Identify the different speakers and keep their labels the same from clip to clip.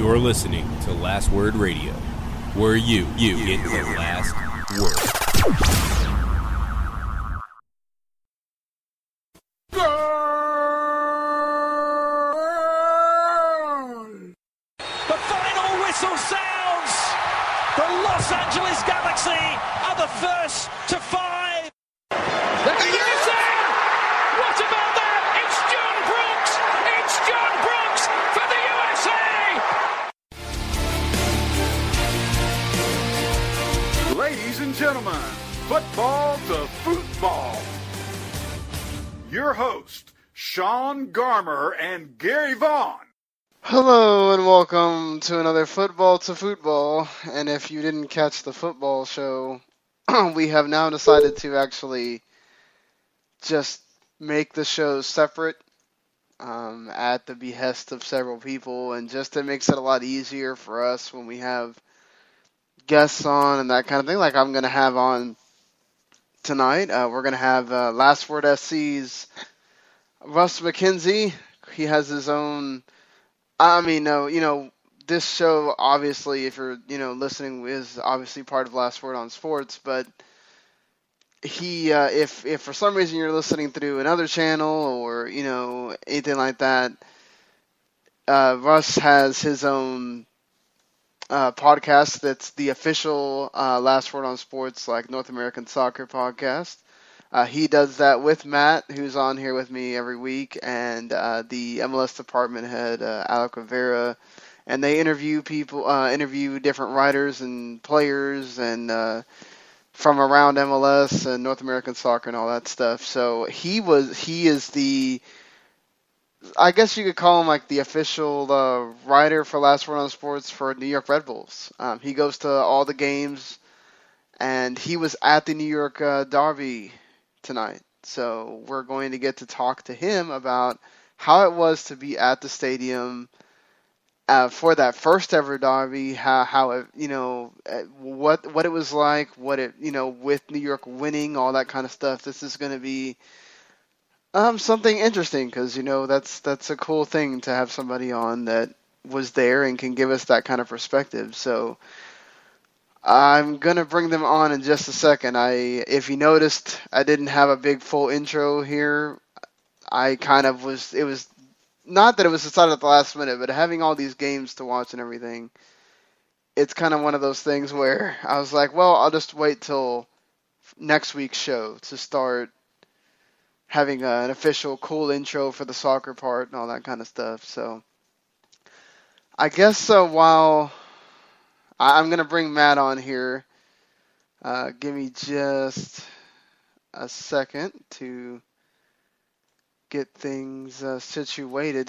Speaker 1: You're listening to Last Word Radio, where you get the last word.
Speaker 2: The final whistle sounds. The Los Angeles Galaxy are the first to 5. The USA! What about that? It's John Brooks! It's John Brooks for the USA!
Speaker 3: Ladies and gentlemen, football to football. Your host, Sean Garmer and Gary Vaughn.
Speaker 4: Hello and welcome to another Football to Football. And if you didn't catch the football show, we have now decided to actually just make the show separate at the behest of several people, and just it makes it a lot easier for us when we have guests on and that kind of thing, like I'm going to have on tonight. We're going to have Last Word SC's Russ McKenzie. He has his own... this show, obviously, if you're, listening, is obviously part of Last Word on Sports, but he, if for some reason you're listening through another channel or, anything like that, Russ has his own podcast that's the official Last Word on Sports, like North American Soccer podcast. He does that with Matt, who's on here with me every week, and the MLS department head, Alec Rivera, and they interview people, interview different writers and players, and from around MLS and North American soccer and all that stuff. So he is the, I guess you could call him like the official writer for Last Word on Sports for New York Red Bulls. He goes to all the games, and he was at the New York Derby tonight. So we're going to get to talk to him about how it was to be at the stadium for that first ever derby, how it, what it was like, what it, with New York winning, all that kind of stuff. This is going to be something interesting because, that's a cool thing to have somebody on that was there and can give us that kind of perspective. So I'm going to bring them on in just a second. If you noticed, I didn't have a big full intro here. It was not that it was decided at the last minute, but having all these games to watch and everything, it's kind of one of those things where I was like, well, I'll just wait till next week's show to start having an official cool intro for the soccer part and all that kind of stuff. So I guess while I'm going to bring Matt on here, give me just a second to get things situated.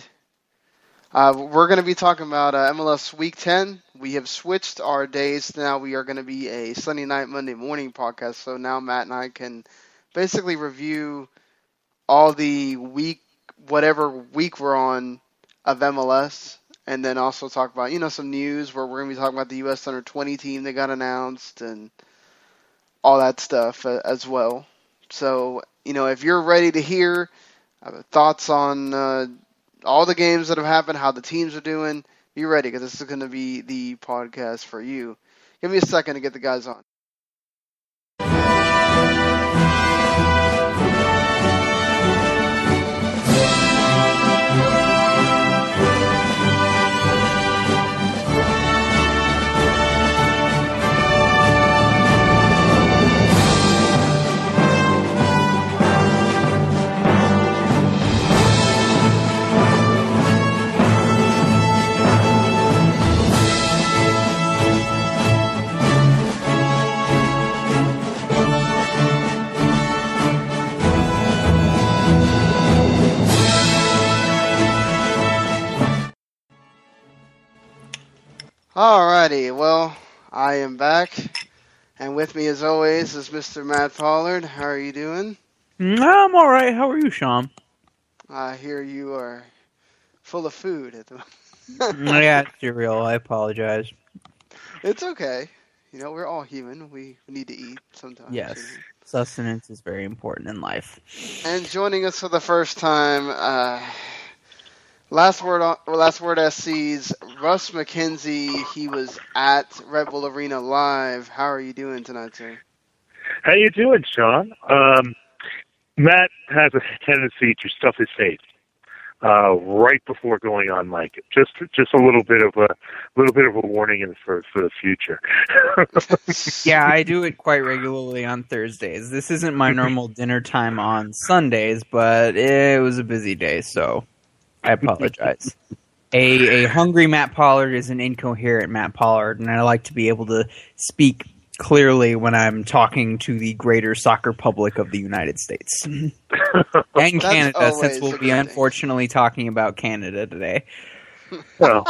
Speaker 4: We're going to be talking about MLS Week 10. We have switched our days. Now we are going to be a Sunday night, Monday morning podcast. So now Matt and I can basically review all the whatever week we're on of MLS. And then also talk about, some news where we're going to be talking about the U.S. Under-20 team that got announced and all that stuff as well. So, if you're ready to hear thoughts on all the games that have happened, how the teams are doing, be ready because this is going to be the podcast for you. Give me a second to get the guys on. Alrighty, well, I am back, and with me as always is Mr. Matt Pollard. How are you doing?
Speaker 5: I'm alright. How are you, Sean?
Speaker 4: I hear you are full of food at the moment.
Speaker 5: Yeah, cereal. I apologize.
Speaker 4: It's okay. We're all human. We need to eat sometimes.
Speaker 5: Yes, sustenance is very important in life.
Speaker 4: And joining us for the first time, Last word SC's Russ McKenzie. He was at Red Bull Arena live. How are you doing tonight, sir?
Speaker 6: How you doing, Sean? Matt has a tendency to stuff his face right before going on mic. Just a little bit of a warning for the future.
Speaker 5: Yeah, I do it quite regularly on Thursdays. This isn't my normal dinner time on Sundays, but it was a busy day, so I apologize. A hungry Matt Pollard is an incoherent Matt Pollard, and I like to be able to speak clearly when I'm talking to the greater soccer public of the United States. And Canada, since we'll be unfortunately talking about Canada today.
Speaker 6: Well.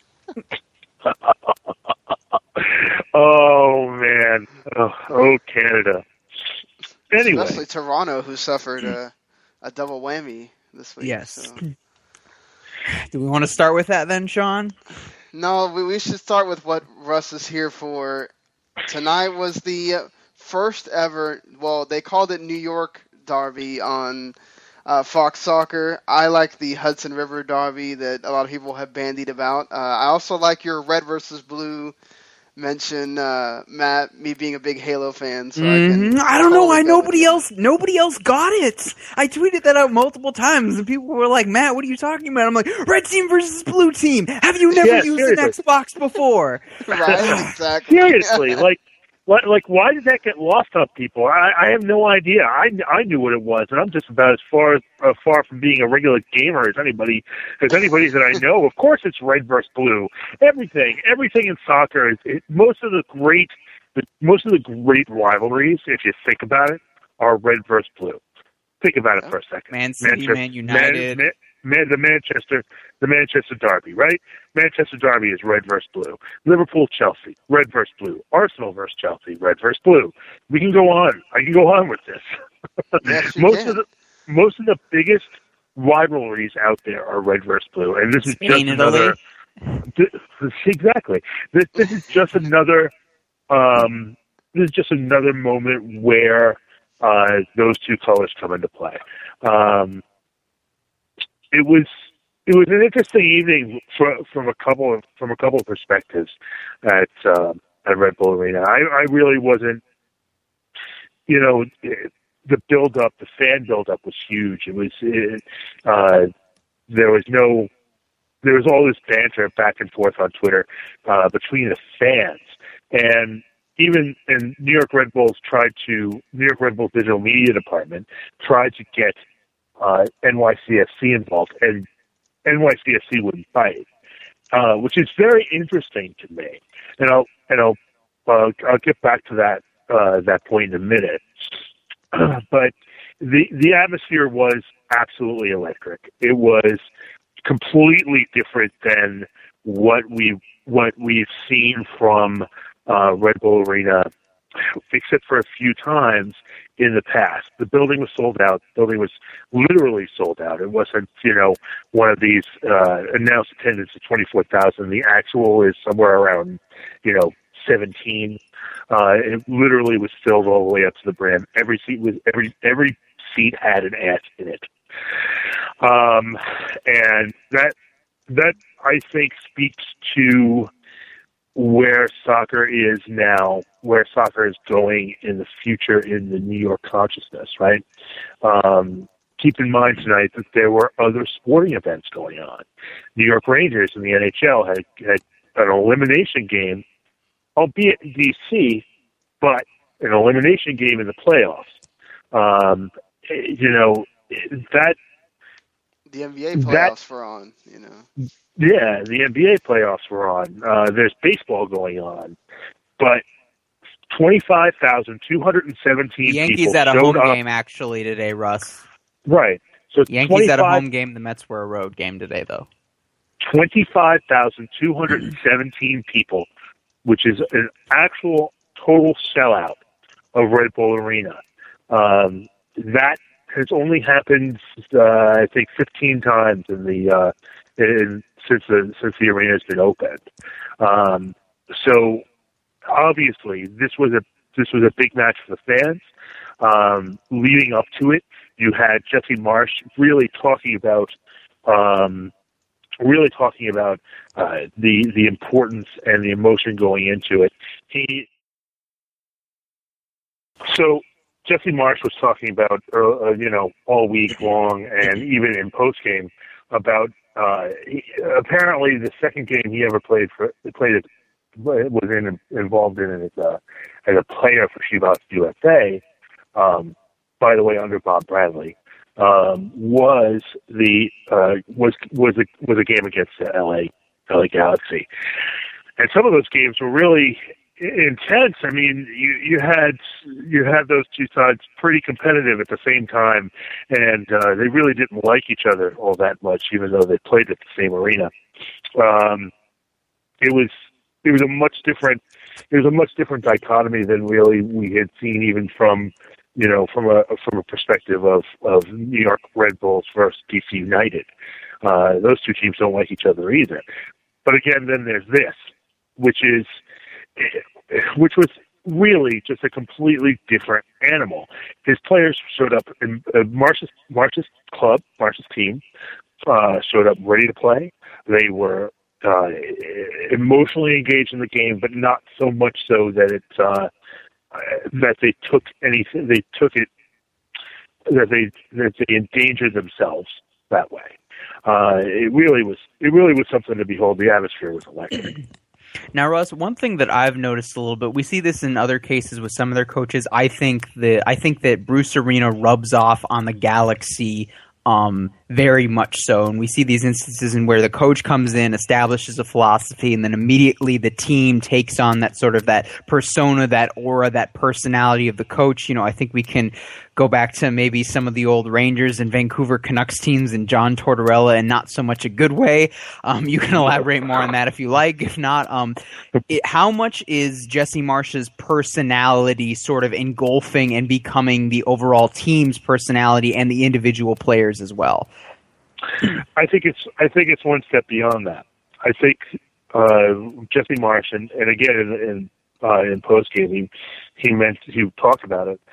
Speaker 6: Oh, man. Oh, Canada. Anyway.
Speaker 4: Especially Toronto, who suffered a double whammy this week.
Speaker 5: Yes.
Speaker 4: So.
Speaker 5: Do we want to start with that then, Sean?
Speaker 4: No, we should start with what Russ is here for. Tonight was the first ever, well, they called it New York Derby on Fox Soccer. I like the Hudson River Derby that a lot of people have bandied about. I also like your red versus blue mention, Matt, me being a big Halo fan. So
Speaker 5: I don't know why nobody else got it. I tweeted that out multiple times, and people were like, Matt, what are you talking about? I'm like, red team versus blue team. Have you never used an Xbox before?
Speaker 4: Right, exactly.
Speaker 6: Seriously, like, why did that get lost on people? I have no idea. I knew what it was, and I'm just about as far from being a regular gamer as anybody that I know. Of course, it's red versus blue. Everything in soccer is most of the great rivalries, if you think about it, are red versus blue. Think about it for a second.
Speaker 5: Man City, Man United.
Speaker 6: The Manchester Derby, right? Manchester Derby is red versus blue. Liverpool, Chelsea, red versus blue. Arsenal versus Chelsea, red versus blue. We can go on. I can go on with this.
Speaker 4: Yes,
Speaker 6: most of the biggest rivalries out there are red versus blue, and this is just another. Exactly. This is just another. This is just another moment where those two colors come into play. It was an interesting evening from a couple of perspectives at Red Bull Arena. I really wasn't, the build-up, the fan build-up was huge. There was all this banter back and forth on Twitter between the fans, and New York Red Bull's digital media department tried to get NYCFC involved, and NYCFC wouldn't bite, which is very interesting to me. And I'll get back to that point in a minute. But the atmosphere was absolutely electric. It was completely different than what we've seen from Red Bull Arena, except for a few times in the past. The building was sold out. The building was literally sold out. It wasn't, one of these announced attendance of 24,000. The actual is somewhere around, 17. It literally was filled all the way up to the brim. Every seat had an ass in it. And that I think speaks to where soccer is now, where soccer is going in the future in the New York consciousness, right? Keep in mind tonight that there were other sporting events going on. New York Rangers in the NHL had an elimination game, albeit in D.C., but an elimination game in the playoffs.
Speaker 4: The NBA playoffs were on,
Speaker 6: Yeah, the NBA playoffs were on. There's baseball going on. But 25,217
Speaker 5: the Yankees
Speaker 6: people
Speaker 5: at a home
Speaker 6: up.
Speaker 5: game actually today, Russ.
Speaker 6: Right. So
Speaker 5: Yankees at a home game. The Mets were a road game today, though.
Speaker 6: 25,217 people, which is an actual total sellout of Red Bull Arena. That has only happened, I think, 15 times since the arena has been opened. So obviously, this was a big match for the fans. Leading up to it, you had Jesse Marsch really talking about really talking about the importance and the emotion going into it. So Jesse Marsh was talking about, all week long and even in postgame about apparently the second game he ever involved in as a player for Chivas USA. By the way, under Bob Bradley, was a game against the LA Galaxy, and some of those games were really intense. I mean, you had those two sides pretty competitive at the same time, and they really didn't like each other all that much, even though they played at the same arena. It was a much different dichotomy than really we had seen, even from a perspective of New York Red Bulls versus DC United. Those two teams don't like each other either. But again, then there's this, which was really just a completely different animal. His players showed up in Marsh's team, showed up ready to play. They were emotionally engaged in the game, but not so much so that that they took anything. They took it that they endangered themselves that way. It really was something to behold. The atmosphere was electric.
Speaker 5: Now, Russ, one thing that I've noticed a little bit, we see this in other cases with some of their coaches. I think that Bruce Arena rubs off on the Galaxy very much so, and we see these instances in where the coach comes in, establishes a philosophy, and then immediately the team takes on that sort of that persona, that aura, that personality of the coach. I think we can go back to maybe some of the old Rangers and Vancouver Canucks teams and John Tortorella, and not so much a good way. You can elaborate more on that if you like. If not, how much is Jesse Marsh's personality sort of engulfing and becoming the overall team's personality and the individual players as well?
Speaker 6: I think it's one step beyond that. I think Jesse Marsh, and again in postgame, he talked about it.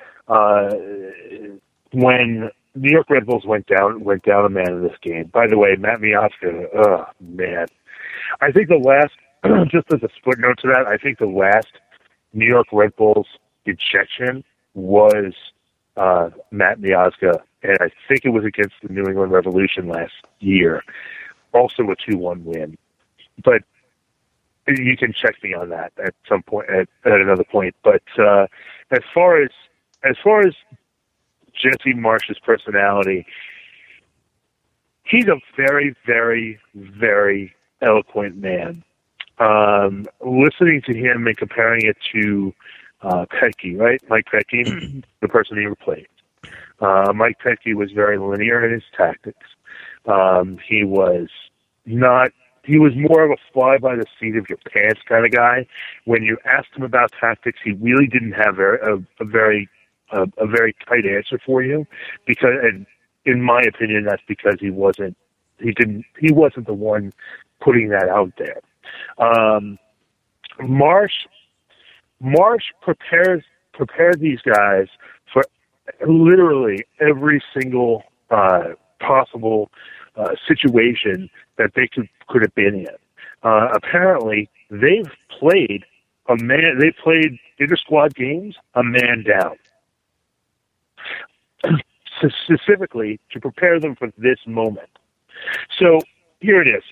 Speaker 6: When New York Red Bulls went down a man in this game. By the way, Matt Miazga, oh man, I think the last, just as a footnote to that, I think the last New York Red Bulls ejection was Matt Miazga, and I think it was against the New England Revolution last year, also a 2-1 win. But you can check me on that at some point, at another point. But as far as Jesse Marsh's personality, he's a very, very, very eloquent man. Listening to him and comparing it to Petke, right? Mike Petke, the person he replaced. Mike Petke was very linear in his tactics. He was more of a fly by the seat of your pants kind of guy. When you asked him about tactics, he really didn't have a very tight answer for you, because, and in my opinion, that's because he wasn't the one putting that out there. Marsh prepared these guys for literally every single possible situation that they could have been in. Apparently, they've played inter-squad games a man down, specifically to prepare them for this moment. So here it is.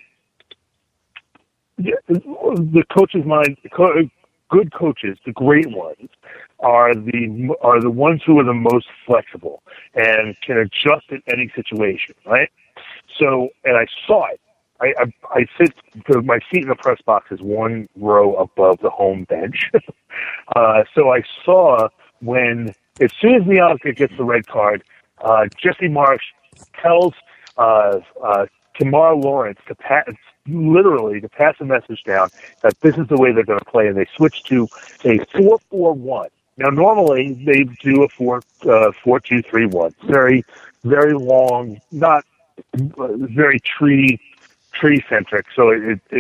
Speaker 6: The coach's mind, good coaches, the great ones, are the ones who are the most flexible and can adjust in any situation, right? So, and I saw it. I sit, my seat in the press box is one row above the home bench. So I saw when, as soon as Miazga gets the red card, Jesse Marsh tells Kemar Lawrence to pass a message down that this is the way they're going to play, and they switch to a 4-4-1. Now, normally they do a 4-2-3-1, very, very long, not very tree centric, so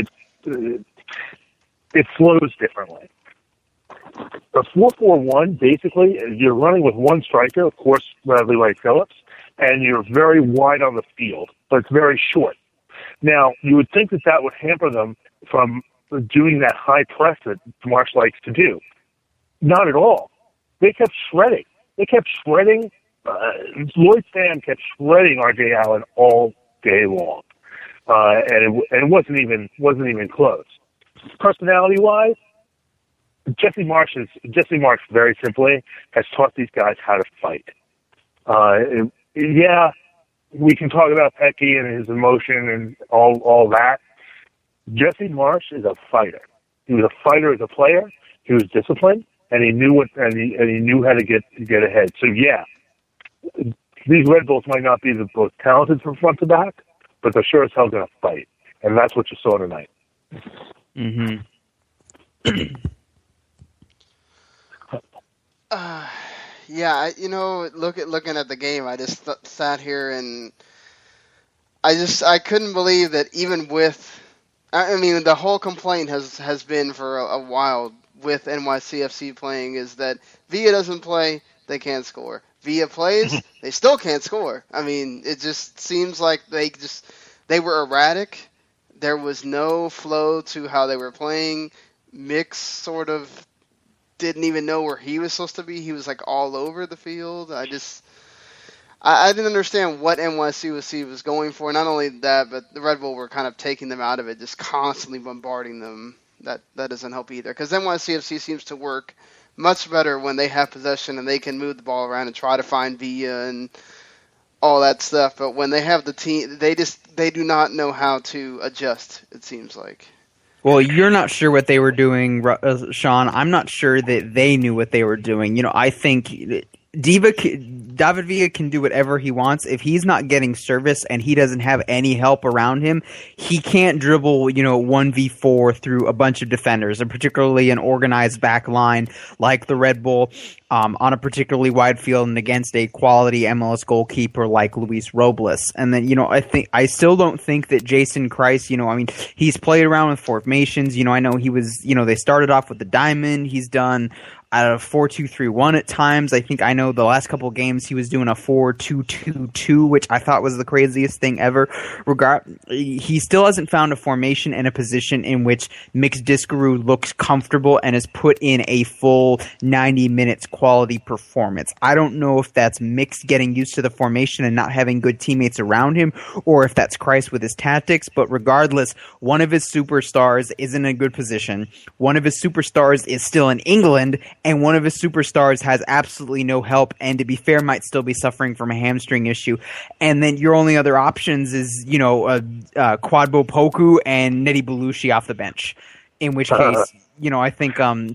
Speaker 6: it flows differently. A 4-4-1, basically, you're running with one striker, of course, Bradley Wright Phillips, and you're very wide on the field, but it's very short. Now, you would think that would hamper them from doing that high press that Marsh likes to do. Not at all. They kept shredding. Lloyd Stam kept shredding R.J. Allen all day long, and it wasn't even close. Personality-wise, Jesse Marsh very simply has taught these guys how to fight. Yeah, we can talk about Petke and his emotion and all that. Jesse Marsh is a fighter. He was a fighter as a player. He was disciplined, and he knew he knew how to get ahead. So yeah, these Red Bulls might not be the most talented from front to back, but they're sure as hell going to fight, and that's what you saw tonight.
Speaker 5: Mm-hmm.
Speaker 4: Yeah, looking at the game, I just sat here and I couldn't believe that even with, I mean, the whole complaint has been for a while with NYCFC playing is that Villa doesn't play, they can't score. Villa plays, they still can't score. I mean, it just seems like they were erratic. There was no flow to how they were playing. Mix sort of didn't even know where he was supposed to be. He was like all over the field. I didn't understand what NYCFC was going for. Not only that, but the Red Bull were kind of taking them out of it, just constantly bombarding them. That doesn't help either, because NYCFC seems to work much better when they have possession and they can move the ball around and try to find Villa and all that stuff. But when they have the team, they do not know how to adjust, it seems like.
Speaker 5: Well, you're not sure what they were doing, Sean. I'm not sure that they knew what they were doing. You know, I think David Villa can do whatever he wants. If he's not getting service and he doesn't have any help around him, he can't dribble, 1v4 through a bunch of defenders, and particularly an organized back line like the Red Bull on a particularly wide field and against a quality MLS goalkeeper like Luis Robles. And then, I still don't think that Jason Kreis, he's played around with formations. I know he was, they started off with the diamond. He's done out of 4-2-3-1 at times. I know the last couple of games he was doing a 4-2-2-2, which I thought was the craziest thing ever. He still hasn't found a formation and a position in which Mix Discaroo looks comfortable and has put in a full 90 minutes quality performance. I don't know if that's Mix getting used to the formation and not having good teammates around him, or if that's Kreis with his tactics, but regardless, one of his superstars is in a good position. One of his superstars is still in England, and one of his superstars has absolutely no help, and to be fair, might still be suffering from a hamstring issue. And then your only other options is, Kwadwo Poku and Nedi Belushi off the bench. In which case, I think,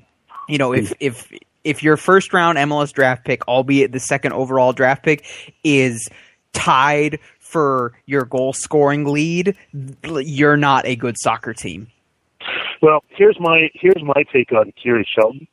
Speaker 5: if your first round MLS draft pick, albeit the second overall draft pick, is tied for your goal scoring lead, you're not a good soccer team.
Speaker 6: Well, here's my take on Kiri Shelton.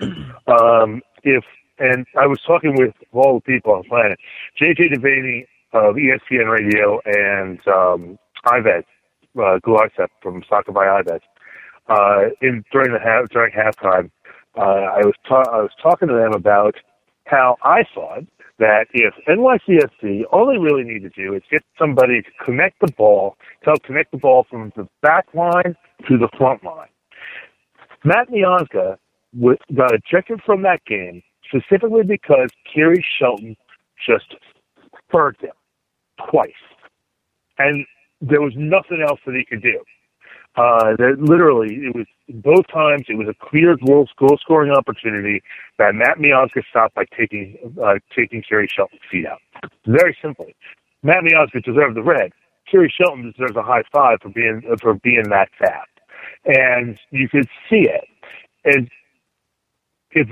Speaker 6: And I was talking with all the people on the planet, JJ Devaney of ESPN Radio and Ives Gularcep from Soccer by Ives. During halftime, I was talking to them about how I thought that if NYCFC all they really need to do is get somebody to connect the ball from the back line to the front line. Matt Miazga got ejected from that game specifically because Kiri Shelton just spurred him twice. And there was nothing else that he could do. Literally, it was both times it was a clear goal scoring opportunity that Matt Miazga stopped by taking Kiri Shelton's feet out. Very simply. Matt Miazga deserved the red. Kiri Shelton deserves a high five for being that fast. And you could see it. And if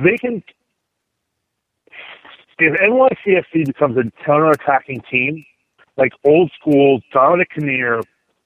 Speaker 6: NYCFC becomes a counterattacking team, like old school Dominic Kinnear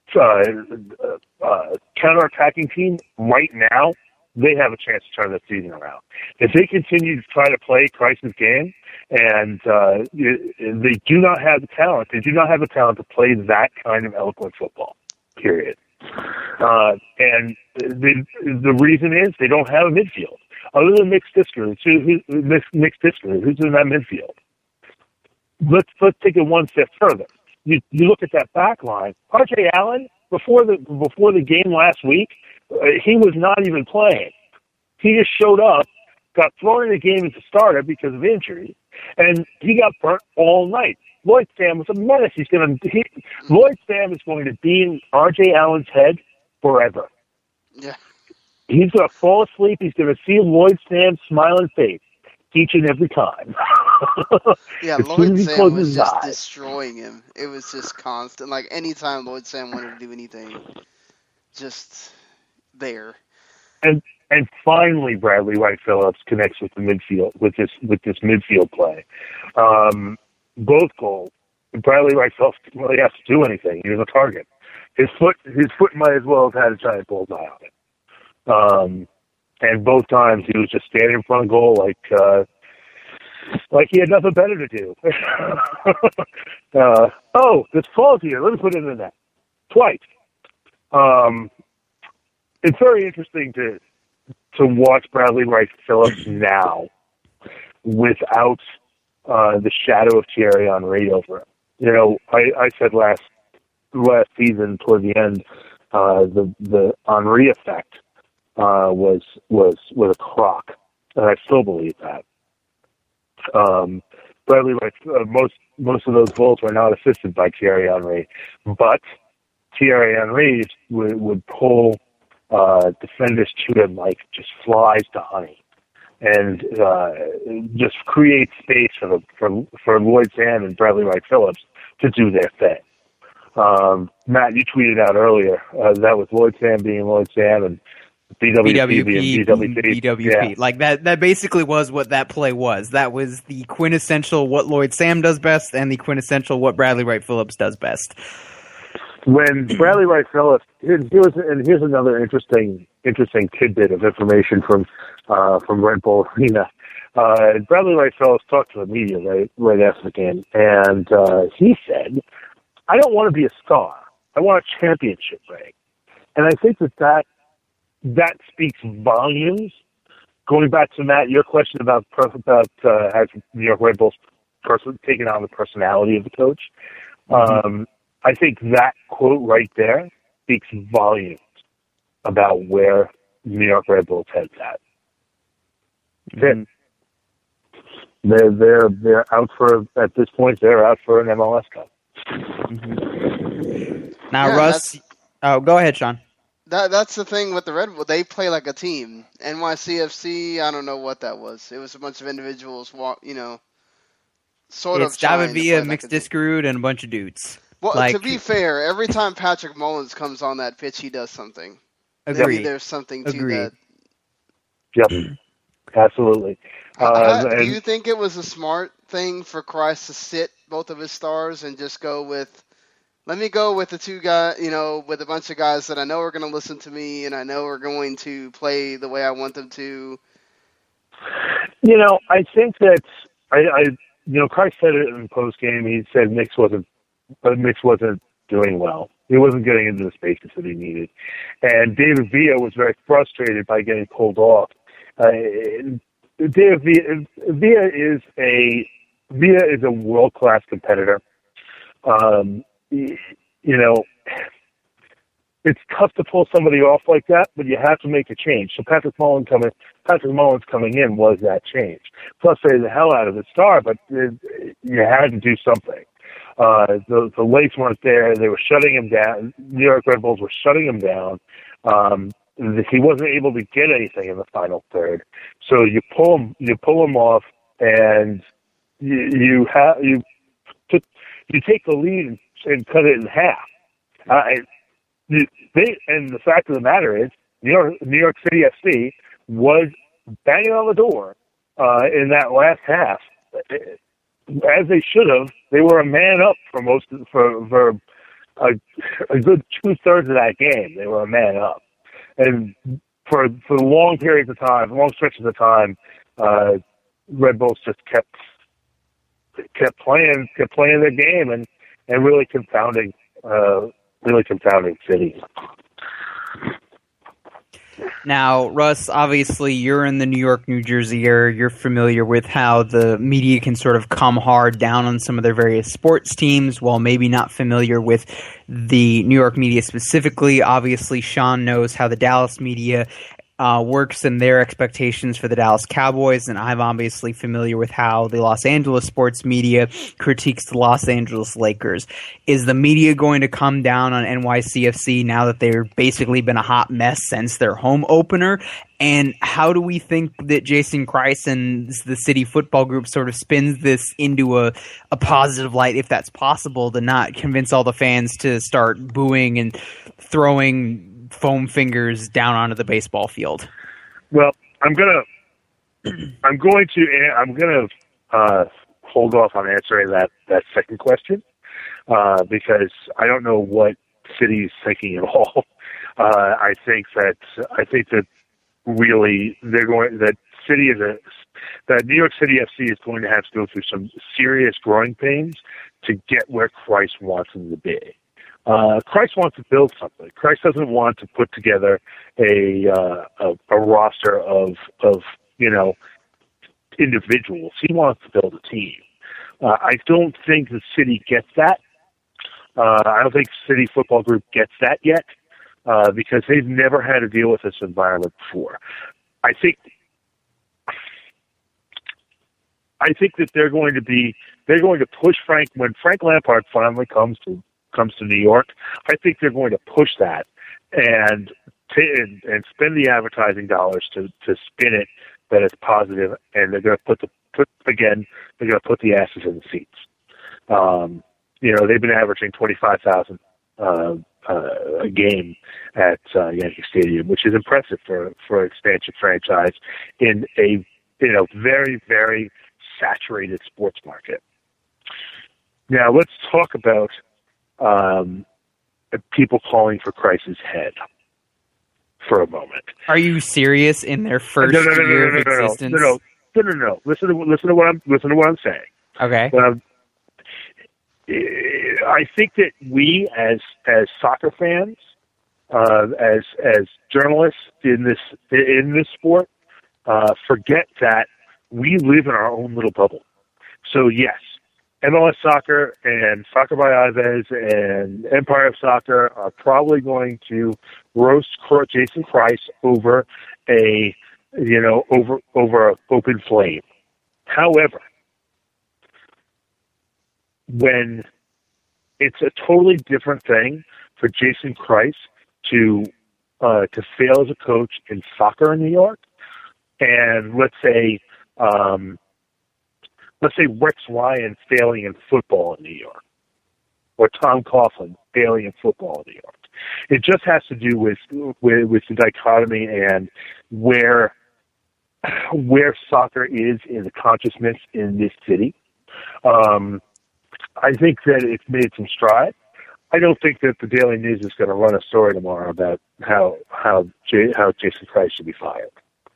Speaker 6: counterattacking team right now, they have a chance to turn the season around. If they continue to try to play Kreis's game, and they do not have the talent, to play that kind of eloquent football, period. And the reason is they don't have a midfield. Other than Mix Discaroo, who's in that midfield? Let's take it one step further. You look at that back line. R.J. Allen before the game last week, he was not even playing. He just showed up, got thrown in the game as a starter because of injury, and he got burnt all night. Lloyd Sam was a menace. Lloyd Sam is going to be in R.J. Allen's head forever.
Speaker 4: Yeah.
Speaker 6: He's going to fall asleep. He's going to see Lloyd Sam's smiling face each and every time.
Speaker 4: Yeah, Lloyd Sam was just destroying him. It was just constant. Like, anytime Lloyd Sam wanted to do anything, just there.
Speaker 6: And finally, Bradley Wright Phillips connects with the midfield with this midfield play. Both goals. Bradley Wright Phillips didn't really have to do anything. He was a target. His foot might as well have had a giant bullseye on it. And both times he was just standing in front of goal like he had nothing better to do. This falls here. Let me put it in the net. Twice. It's very interesting to watch Bradley Wright Phillips now without the shadow of Thierry Henry over him. You know, I said last season toward the end, the Henry effect was a crock, and I still believe that. Bradley Wright, most of those goals were not assisted by Thierry Henry, but Thierry Henry would pull defenders to him like just flies to honey, and just create space for Lloyd Sam and Bradley Wright Phillips to do their thing. Matt, you tweeted out earlier that was Lloyd Sam being Lloyd Sam and BWP being BWP.
Speaker 5: Yeah. Like that basically was what that play was. That was the quintessential what Lloyd Sam does best and the quintessential what Bradley Wright Phillips does best.
Speaker 6: When Bradley Wright Phillips, here's another interesting tidbit of information from Red Bull Arena. Bradley Wright Phillips talked to the media right after the game, and he said, "I don't want to be a star. I want a championship ring." And I think that speaks volumes. Going back to Matt, your question about has New York Red Bulls taken on the personality of the coach. I think that quote right there speaks volumes about where New York Red Bulls heads at. Mm-hmm. They're out for, at this point, they're out for an MLS Cup.
Speaker 5: Mm-hmm. Now, Russ, go ahead, Sean.
Speaker 4: That's the thing with the Red Bull. They play like a team. NYCFC, I don't know what that was. It was a bunch of individuals, sort of.
Speaker 5: It's David Villa, Mixed Discrude, and a bunch of dudes.
Speaker 4: Well, to be fair, every time Patrick Mullins comes on that pitch, he does something.
Speaker 5: Agreed.
Speaker 4: Maybe there's something to that.
Speaker 6: Yep, absolutely.
Speaker 4: Do you think it was a smart thing for Christ to sit both of his stars and just go with, let me go with the two guys, with a bunch of guys that I know are going to listen to me and I know are going to play the way I want them to?
Speaker 6: I think that Christ said it in post game. He said Mix wasn't doing well. He wasn't getting into the spaces that he needed, and David Villa was very frustrated by getting pulled off. David Villa is a world-class competitor. It's tough to pull somebody off like that, but you have to make a change. So Patrick Mullins coming in was that change. Frustrated the hell out of the star, but you had to do something. The legs weren't there. They were shutting him down. New York Red Bulls were shutting him down. He wasn't able to get anything in the final third. So you pull him off, and you take the lead and cut it in half. And the fact of the matter is, New York City FC was banging on the door in that last half. As they should have, they were a man up for a good 2/3 of that game. They were a man up, and for long periods of time, long stretches of time, Red Bulls just kept playing their game and really confounding City.
Speaker 5: Now, Russ, obviously you're in the New York, New Jersey area. You're familiar with how the media can sort of come hard down on some of their various sports teams, while maybe not familiar with the New York media specifically. Obviously, Sean knows how the Dallas media works and their expectations for the Dallas Cowboys, and I'm obviously familiar with how the Los Angeles sports media critiques the Los Angeles Lakers. Is the media going to come down on NYCFC now that they've basically been a hot mess since their home opener? And how do we think that Jason Kreis and the City Football Group sort of spins this into a positive light, if that's possible, to not convince all the fans to start booing and throwing foam fingers down onto the baseball field?
Speaker 6: Well, I'm gonna hold off on answering that second question because I don't know what City's thinking at all. I think that really that New York City FC is going to have to go through some serious growing pains to get where Kreis wants them to be. Kreis wants to build something. Kreis doesn't want to put together a roster of individuals. He wants to build a team. I don't think the city gets that. I don't think City Football Group gets that yet because they've never had to deal with this environment before. I think that they're going to push Frank when Frank Lampard finally comes to New York. I think they're going to push that and spend the advertising dollars to spin it that it's positive, and they're going to put the asses in the seats. They've been averaging 25,000 a game at Yankee Stadium, which is impressive for an expansion franchise in a very, very saturated sports market. Now let's talk about people calling for Kreis's head for a moment.
Speaker 5: Are you serious? In their first year of existence?
Speaker 6: No. Listen to what I'm saying.
Speaker 5: Okay.
Speaker 6: I think that we as soccer fans, as journalists in this sport, forget that we live in our own little bubble. So yes, MLS Soccer and Soccer by Ives and Empire of Soccer are probably going to roast Jason Kreis over a open flame. However, when it's a totally different thing for Jason Kreis to fail as a coach in soccer in New York, and let's say Rex Ryan failing in football in New York, or Tom Coughlin failing in football in New York. It just has to do with the dichotomy and where soccer is in the consciousness in this city. I think that it's made some strides. I don't think that the Daily News is going to run a story tomorrow about how Jason Kreis should be fired.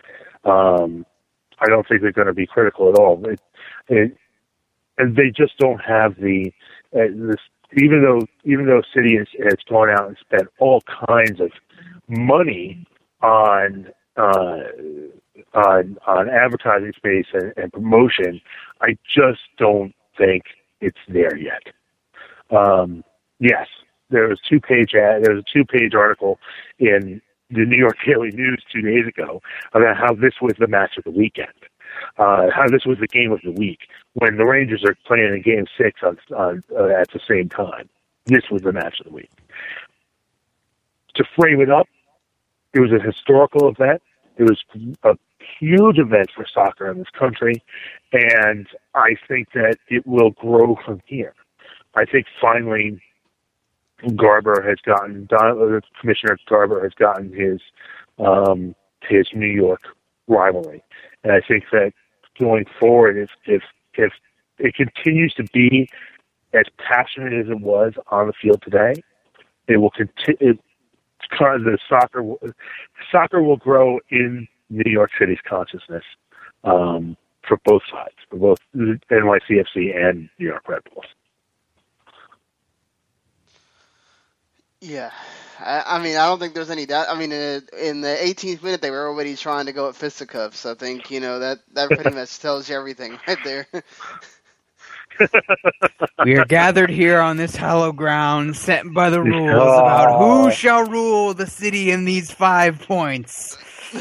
Speaker 6: I don't think they're going to be critical at all. And they just don't have this. Even though City has gone out and spent all kinds of money on advertising space and promotion, I just don't think it's there yet. Yes, there was a two-page article in the New York Daily News 2 days ago about how this was the match of the weekend, how this was the game of the week when the Rangers are playing in Game 6 at the same time. This was the match of the week. To frame it up, it was a historical event. It was a huge event for soccer in this country, and I think that it will grow from here. I think finally Commissioner Garber has gotten his New York rivalry, and I think that going forward, if it continues to be as passionate as it was on the field today, it will continue. The soccer will grow in New York City's consciousness for both sides, for both NYCFC and New York Red Bulls.
Speaker 4: Yeah. I mean, I don't think there's any doubt. I mean, in the 18th minute, they were already trying to go at fisticuffs. I think, that pretty much tells you everything right there.
Speaker 5: We are gathered here on this hallowed ground, set by the rules about who shall rule the city in these 5 points.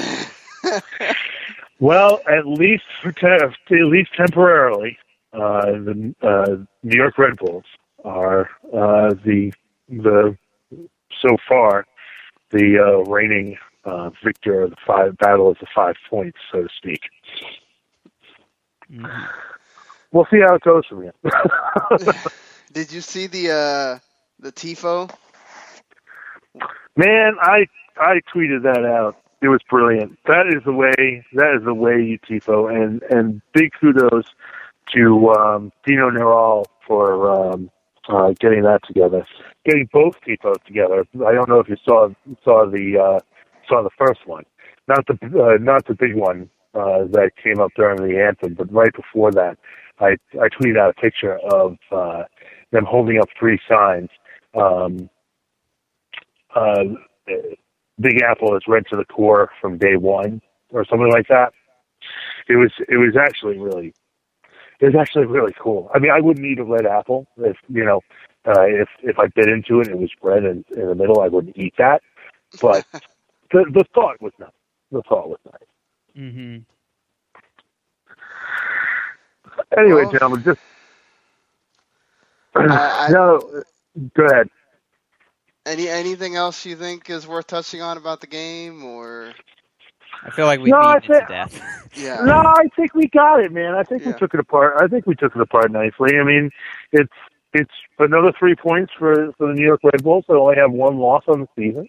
Speaker 6: Well, at least temporarily, the New York Red Bulls are the so far the reigning victor of the battle of the 5 points, so to speak.
Speaker 5: Mm-hmm.
Speaker 6: We'll see how it goes from here.
Speaker 4: Did you see the tifo?
Speaker 6: Man, I tweeted that out. It was brilliant. That is the way you tifo, and big kudos to Dino Neural for getting that together, getting both tifos together. I don't know if you saw the first one, not the big one that came up during the anthem, but right before that, I tweeted out a picture of them holding up 3 signs. Big Apple is red to the core from day one, or something like that. It was actually really cool. I mean, I wouldn't eat a red apple if I bit into it and it was red in the middle. I wouldn't eat that. But the thought was nice. The thought was nice.
Speaker 5: Mm-hmm.
Speaker 6: Anyway, gentlemen, just no. Go ahead.
Speaker 4: Anything else you think is worth touching on about the game, or?
Speaker 5: I feel like we beat it to death.
Speaker 4: Yeah.
Speaker 6: No, I think we got it, man. I think we took it apart. I think we took it apart nicely. I mean, it's another 3 points for the New York Red Bulls. They only have 1 loss on the season.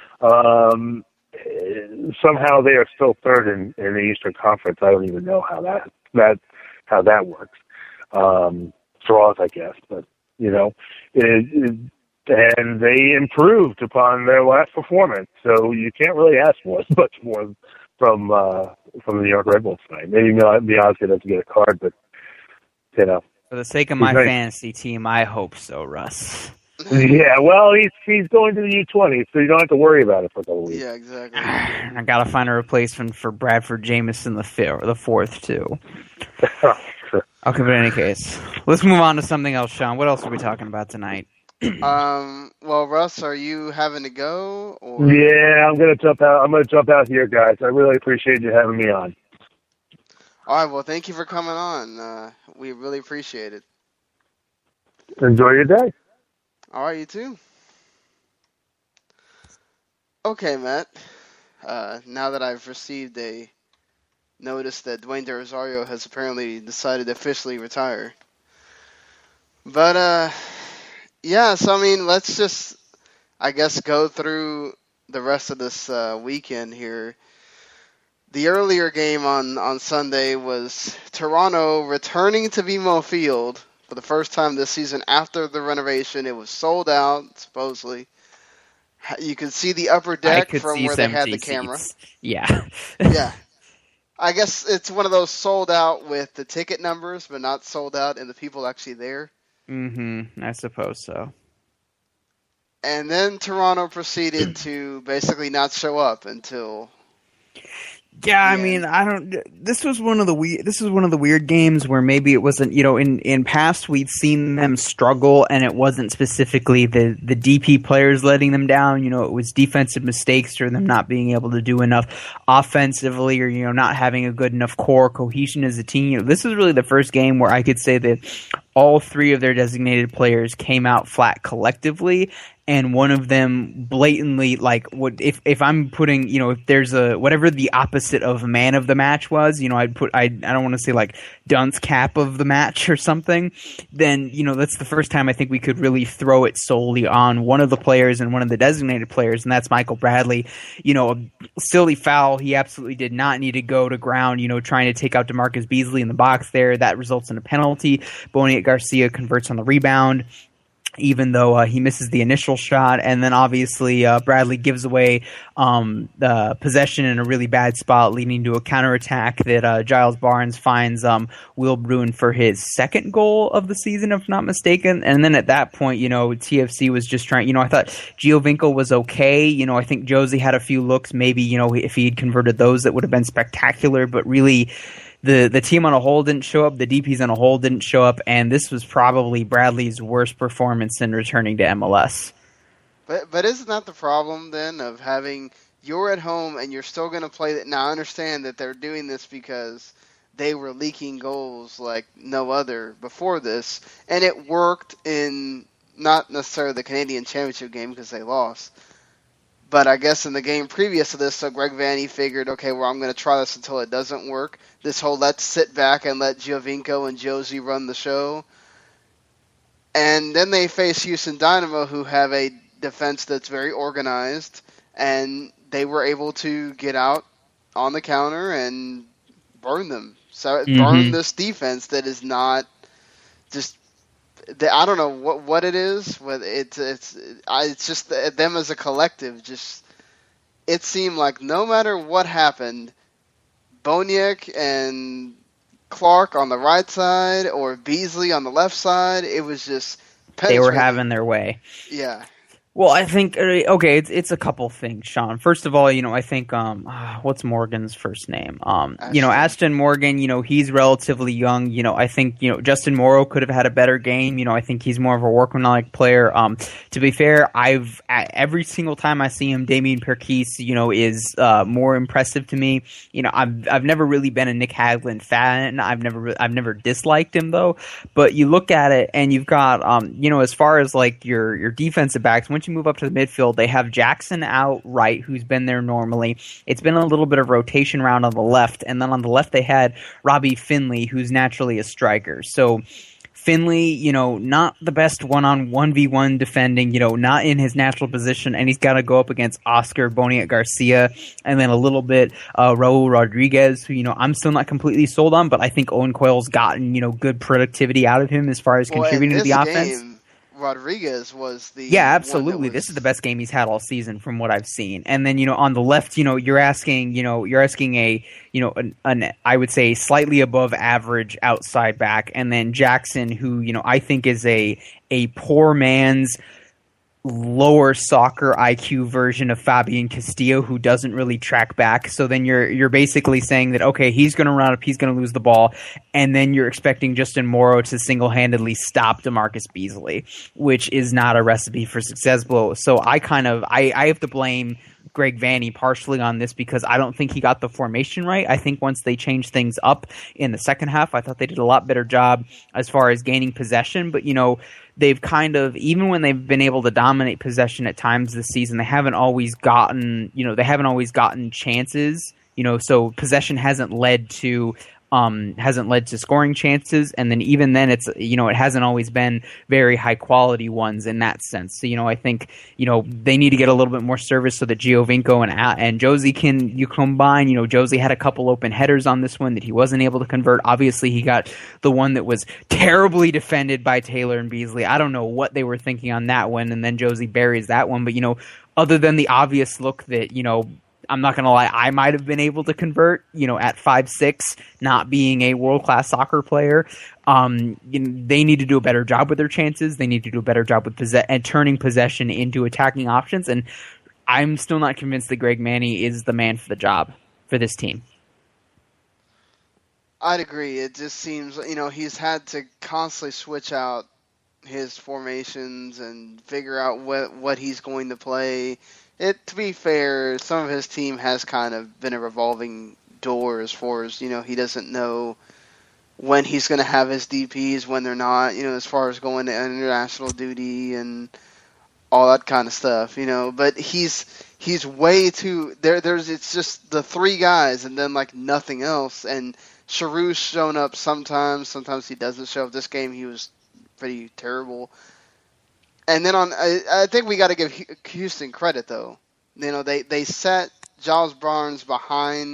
Speaker 6: Somehow they are still third in the Eastern Conference. I don't even know how that works. Draws, I guess, but and they improved upon their last performance. So you can't really ask for much more from the New York Red Bulls tonight. Maybe Miazga doesn't get a card, but
Speaker 5: For the sake of my fantasy team, I hope so, Russ.
Speaker 6: Yeah, well, he's going to the U20, so you don't have to worry about it for a couple weeks.
Speaker 4: Yeah, exactly.
Speaker 5: I gotta find a replacement for Bradford Jamison the fourth too. Okay, but in any case, let's move on to something else, Sean. What else are we talking about tonight?
Speaker 4: Well, Russ, are you having to go? Or?
Speaker 6: Yeah, I'm gonna jump out. I'm gonna jump out here, guys. I really appreciate you having me on.
Speaker 4: All right, well, thank you for coming on. We really appreciate it.
Speaker 6: Enjoy your day.
Speaker 4: All right, you too. Okay, Matt. Now that I've received a notice that Dwayne De Rosario has apparently decided to officially retire. But, yeah, so, I mean, let's just, I guess, go through the rest of this weekend here. The earlier game on Sunday was Toronto returning to BMO Field for the first time this season after the renovation. It was sold out, supposedly. You could see the upper deck from where they had the camera.
Speaker 5: Yeah.
Speaker 4: Yeah. I guess it's one of those sold out with the ticket numbers, but not sold out and the people actually there.
Speaker 5: Mm-hmm. I suppose so.
Speaker 4: And then Toronto proceeded to basically not show up until...
Speaker 5: Yeah, I mean, this was one of the weird games where maybe it wasn't, in past we'd seen them struggle and it wasn't specifically the DP players letting them down, it was defensive mistakes or them not being able to do enough offensively or, not having a good enough core cohesion as a team. This is really the first game where I could say that all 3 of their designated players came out flat collectively. And one of them blatantly, if I'm putting, if there's whatever the opposite of man of the match was, I don't want to say dunce cap of the match or something, then, that's the first time I think we could really throw it solely on one of the players and one of the designated players, and that's Michael Bradley. A silly foul. He absolutely did not need to go to ground, trying to take out DeMarcus Beasley in the box there. That results in a penalty. Boniek Garcia converts on the rebound. even though he misses the initial shot. And then obviously Bradley gives away the possession in a really bad spot, leading to a counterattack that Giles Barnes finds Will Bruin for his second goal of the season, if not mistaken. And then at that point, TFC was just trying, I thought Giovinco was okay. I think Josie had a few looks. Maybe, if he had converted those, that would have been spectacular. But really, the team on a whole didn't show up. The DPs on a whole didn't show up. And this was probably Bradley's worst performance in returning to MLS.
Speaker 4: But isn't that the problem then of having you're at home and you're still going to play that? Now I understand that they're doing this because they were leaking goals like no other before this, and it worked in not necessarily the Canadian Championship game because they lost. But I guess in the game previous to this, so Greg Vanney figured, okay, well, I'm going to try this until it doesn't work. This whole let's sit back and let Giovinco and Josie run the show. And then they face Houston Dynamo, who have a defense that's very organized, and they were able to get out on the counter and burn them. So burn this defense that is not just. I don't know what it is. It's just them as a collective. Just it seemed like no matter what happened, Boniek and Clark on the right side or Beasley on the left side, it was just
Speaker 5: they were having their way.
Speaker 4: Yeah.
Speaker 5: Well, I think it's a couple things, Sean. First of all, I think what's Morgan's first name? Ashton Morgan. He's relatively young. I think Justin Morrow could have had a better game. I think he's more of a workmanlike player. To be fair, every single time I see him, Damien Perkis, is more impressive to me. I've never really been a Nick Hagglund fan. I've never disliked him though. But you look at it and you've got as far as like your defensive backs. Once you move up to the midfield, they have Jackson out right, who's been there normally. It's been a little bit of rotation around on the left, and then on the left they had Robbie Finley, who's naturally a striker. So Finley, not the best 1-on-1v1 defending, not in his natural position, and he's got to go up against Oscar Boniek Garcia, and then a little bit Raul Rodriguez, who, I'm still not completely sold on, but I think Owen Coyle's gotten, good productivity out of him as far as contributing to the offense.
Speaker 4: Rodriguez was the
Speaker 5: absolutely. This is the best game he's had all season from what I've seen. And then on the left, you're asking a an I would say slightly above average outside back, and then Jackson, who I think is a poor man's lower soccer IQ version of Fabian Castillo, who doesn't really track back. So then you're basically saying that, okay, he's going to run up, he's going to lose the ball, and then you're expecting Justin Morrow to single-handedly stop DeMarcus Beasley, which is not a recipe for success. So I have to blame Greg Vanney partially on this because I don't think he got the formation right. I think once they changed things up in the second half, I thought they did a lot better job as far as gaining possession. But, they've kind of, even when they've been able to dominate possession at times this season, they haven't always gotten chances, so possession hasn't led to scoring chances, and then even then it's it hasn't always been very high quality ones in that sense. So I think they need to get a little bit more service so that Giovinco and Josie can combine. Josie had a couple open headers on this one that he wasn't able to convert. Obviously he got the one that was terribly defended by Taylor and Beasley. I don't know what they were thinking on that one, and then Josie buries that one. But other than the obvious look that I'm not going to lie, I might have been able to convert, at 5'6", not being a world-class soccer player. They need to do a better job with their chances. They need to do a better job with turning possession into attacking options. And I'm still not convinced that Greg Vanney is the man for the job for this team.
Speaker 4: I'd agree. It just seems, he's had to constantly switch out his formations and figure out what he's going to play. To be fair, some of his team has kind of been a revolving door as far as, he doesn't know when he's going to have his DPs, when they're not, as far as going to international duty and all that kind of stuff, But he's way too it's just the three guys and then like nothing else. And Charoux's shown up sometimes he doesn't show up. This game he was pretty terrible. And then I think we got to give Houston credit though. They set Giles Barnes behind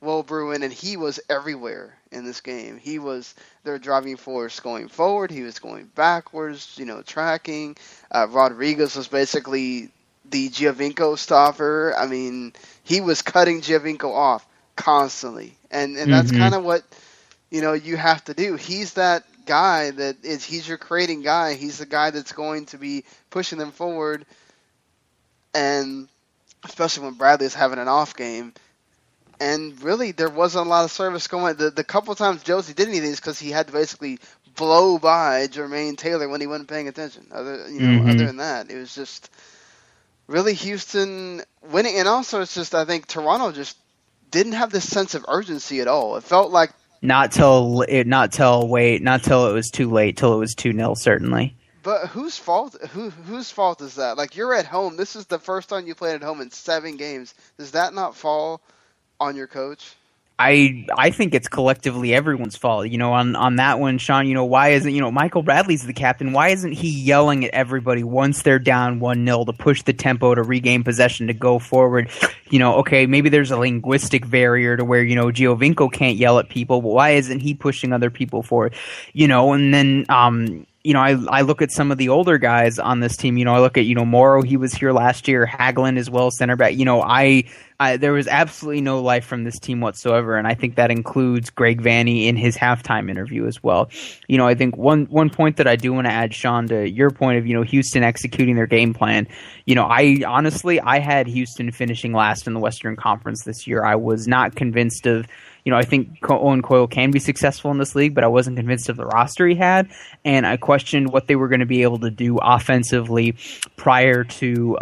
Speaker 4: Will Bruin, and he was everywhere in this game. He was their driving force going forward. He was going backwards, tracking. Rodriguez was basically the Giovinco stopper. I mean, he was cutting Giovinco off constantly. And that's kind of what, you have to do. He's that guy he's your creating guy. He's the guy that's going to be pushing them forward. And especially when Bradley's having an off game. And really, there wasn't a lot of service going. The couple times Josie did anything is because he had to basically blow by Jermaine Taylor when he wasn't paying attention. Other than that, it was just really Houston winning. And also, it's just, I think Toronto just didn't have this sense of urgency at all. It felt like
Speaker 5: not till it was too late, till it was 2-0, certainly.
Speaker 4: But whose fault? Whose fault is that? Like, you're at home. This is the first time you played at home in 7 games. Does that not fall on your coach?
Speaker 5: I think it's collectively everyone's fault. On that one, Sean, why isn't, Michael Bradley's the captain. Why isn't he yelling at everybody once they're down 1-0 to push the tempo, to regain possession, to go forward? Okay, maybe there's a linguistic barrier to where, Giovinco can't yell at people, but why isn't he pushing other people forward? And then, I look at some of the older guys on this team. I look at, Morrow, he was here last year, Hagelin as well, center back. There was absolutely no life from this team whatsoever, and I think that includes Greg Vanney in his halftime interview as well. I think one point that I do want to add, Sean, to your point of, Houston executing their game plan. I had Houston finishing last in the Western Conference this year. I was not convinced of, I think Owen Coyle can be successful in this league, but I wasn't convinced of the roster he had, and I questioned what they were going to be able to do offensively prior to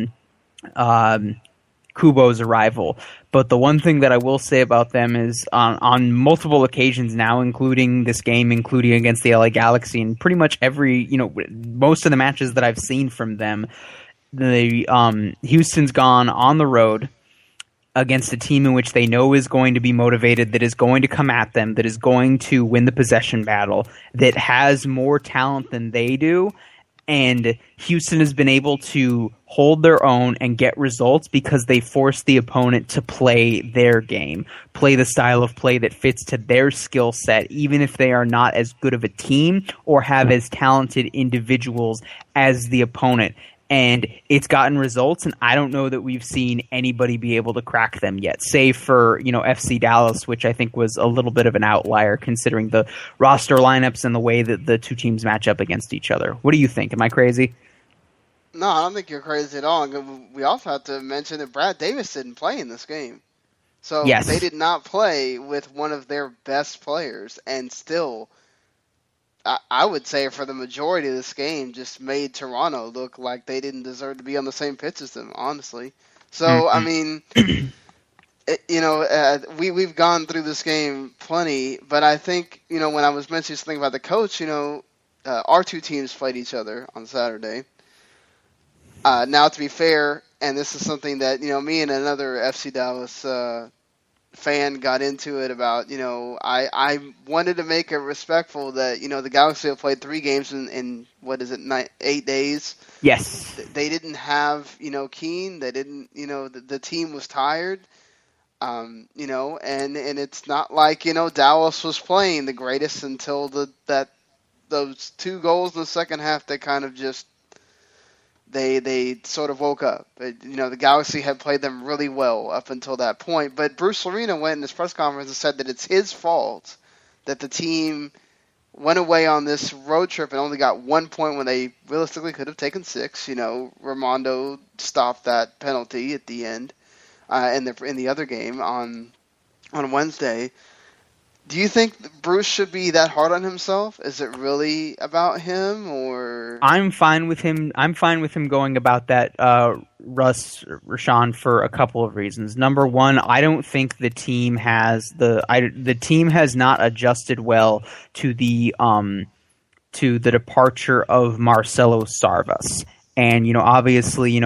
Speaker 5: Kubo's arrival. But the one thing that I will say about them is on multiple occasions now, including this game, including against the LA Galaxy, and pretty much most of the matches that I've seen from them, Houston's gone on the road against a team in which they know is going to be motivated, that is going to come at them, that is going to win the possession battle, that has more talent than they do. And Houston has been able to hold their own and get results because they force the opponent to play their game, play the style of play that fits to their skill set, even if they are not as good of a team or have as talented individuals as the opponent. And it's gotten results, and I don't know that we've seen anybody be able to crack them yet, save for, FC Dallas, which I think was a little bit of an outlier considering the roster lineups and the way that the two teams match up against each other. What do you think? Am I crazy?
Speaker 4: No, I don't think you're crazy at all. We also have to mention that Brad Davis didn't play in this game. So yes, they did not play with one of their best players, and still, I would say for the majority of this game, just made Toronto look like they didn't deserve to be on the same pitch as them, honestly. So, I mean, we've gone through this game plenty, but I think, when I was mentioning something about the coach, our two teams played each other on Saturday. Now, to be fair, and this is something that, me and another FC Dallas fan got into it about, I wanted to make it respectful that, the Galaxy have played 3 games in 8 days?
Speaker 5: Yes.
Speaker 4: They didn't have, Keane. They didn't, the team was tired. And it's not like, Dallas was playing the greatest until those 2 goals in the second half. They kind of just, They sort of woke up. The Galaxy had played them really well up until that point. But Bruce Arena went in his press conference and said that it's his fault that the team went away on this road trip and only got 1 point when they realistically could have taken 6. Raimondo stopped that penalty at the end in the other game on Wednesday. Do you think Bruce should be that hard on himself? Is it really about him, or? I'm
Speaker 5: fine with him going about that, Rashawn, for a couple of reasons. Number one, I don't think the team has the team has not adjusted well to the departure of Marcelo Sarvas. And, obviously,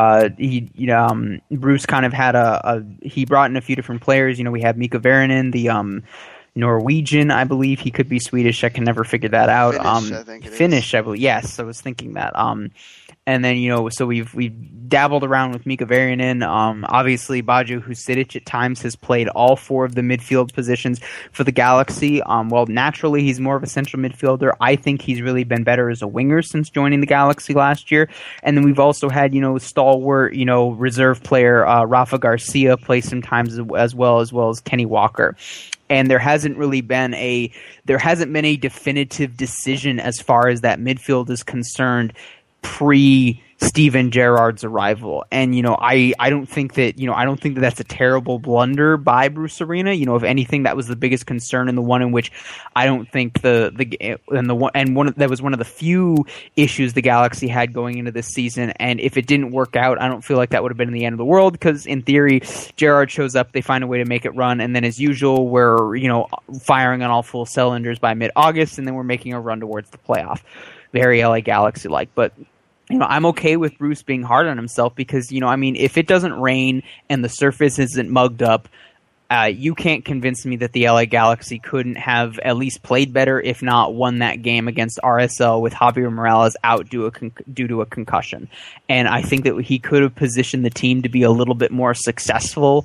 Speaker 5: Bruce kind of had he brought in a few different players. We had Mika Värinen, the Norwegian, I believe. He could be Swedish. I can never figure that out.
Speaker 4: Finnish, I think it
Speaker 5: Finnish, I believe. Yes, I was thinking that. And then, so we've dabbled around with Mika Varianen. Obviously, Baju Husidic at times has played all 4 of the midfield positions for the Galaxy. Well, naturally, he's more of a central midfielder. I think he's really been better as a winger since joining the Galaxy last year. And then we've also had, stalwart, reserve player Rafa Garcia play sometimes as well as Kenny Walker. And there hasn't been a definitive decision as far as that midfield is concerned pre-Steven Gerrard's arrival. And, I don't think that that's a terrible blunder by Bruce Arena. If anything, that was the biggest concern, and the one in which I don't think that was one of the few issues the Galaxy had going into this season. And if it didn't work out, I don't feel like that would have been the end of the world, because in theory, Gerrard shows up, they find a way to make it run, and then as usual, we're, firing on all full cylinders by mid-August, and then we're making a run towards the playoff. Very LA Galaxy-like, but I'm okay with Bruce being hard on himself because, if it doesn't rain and the surface isn't mugged up, you can't convince me that the LA Galaxy couldn't have at least played better, if not won that game against RSL with Javier Morales out due to a concussion. And I think that he could have positioned the team to be a little bit more successful.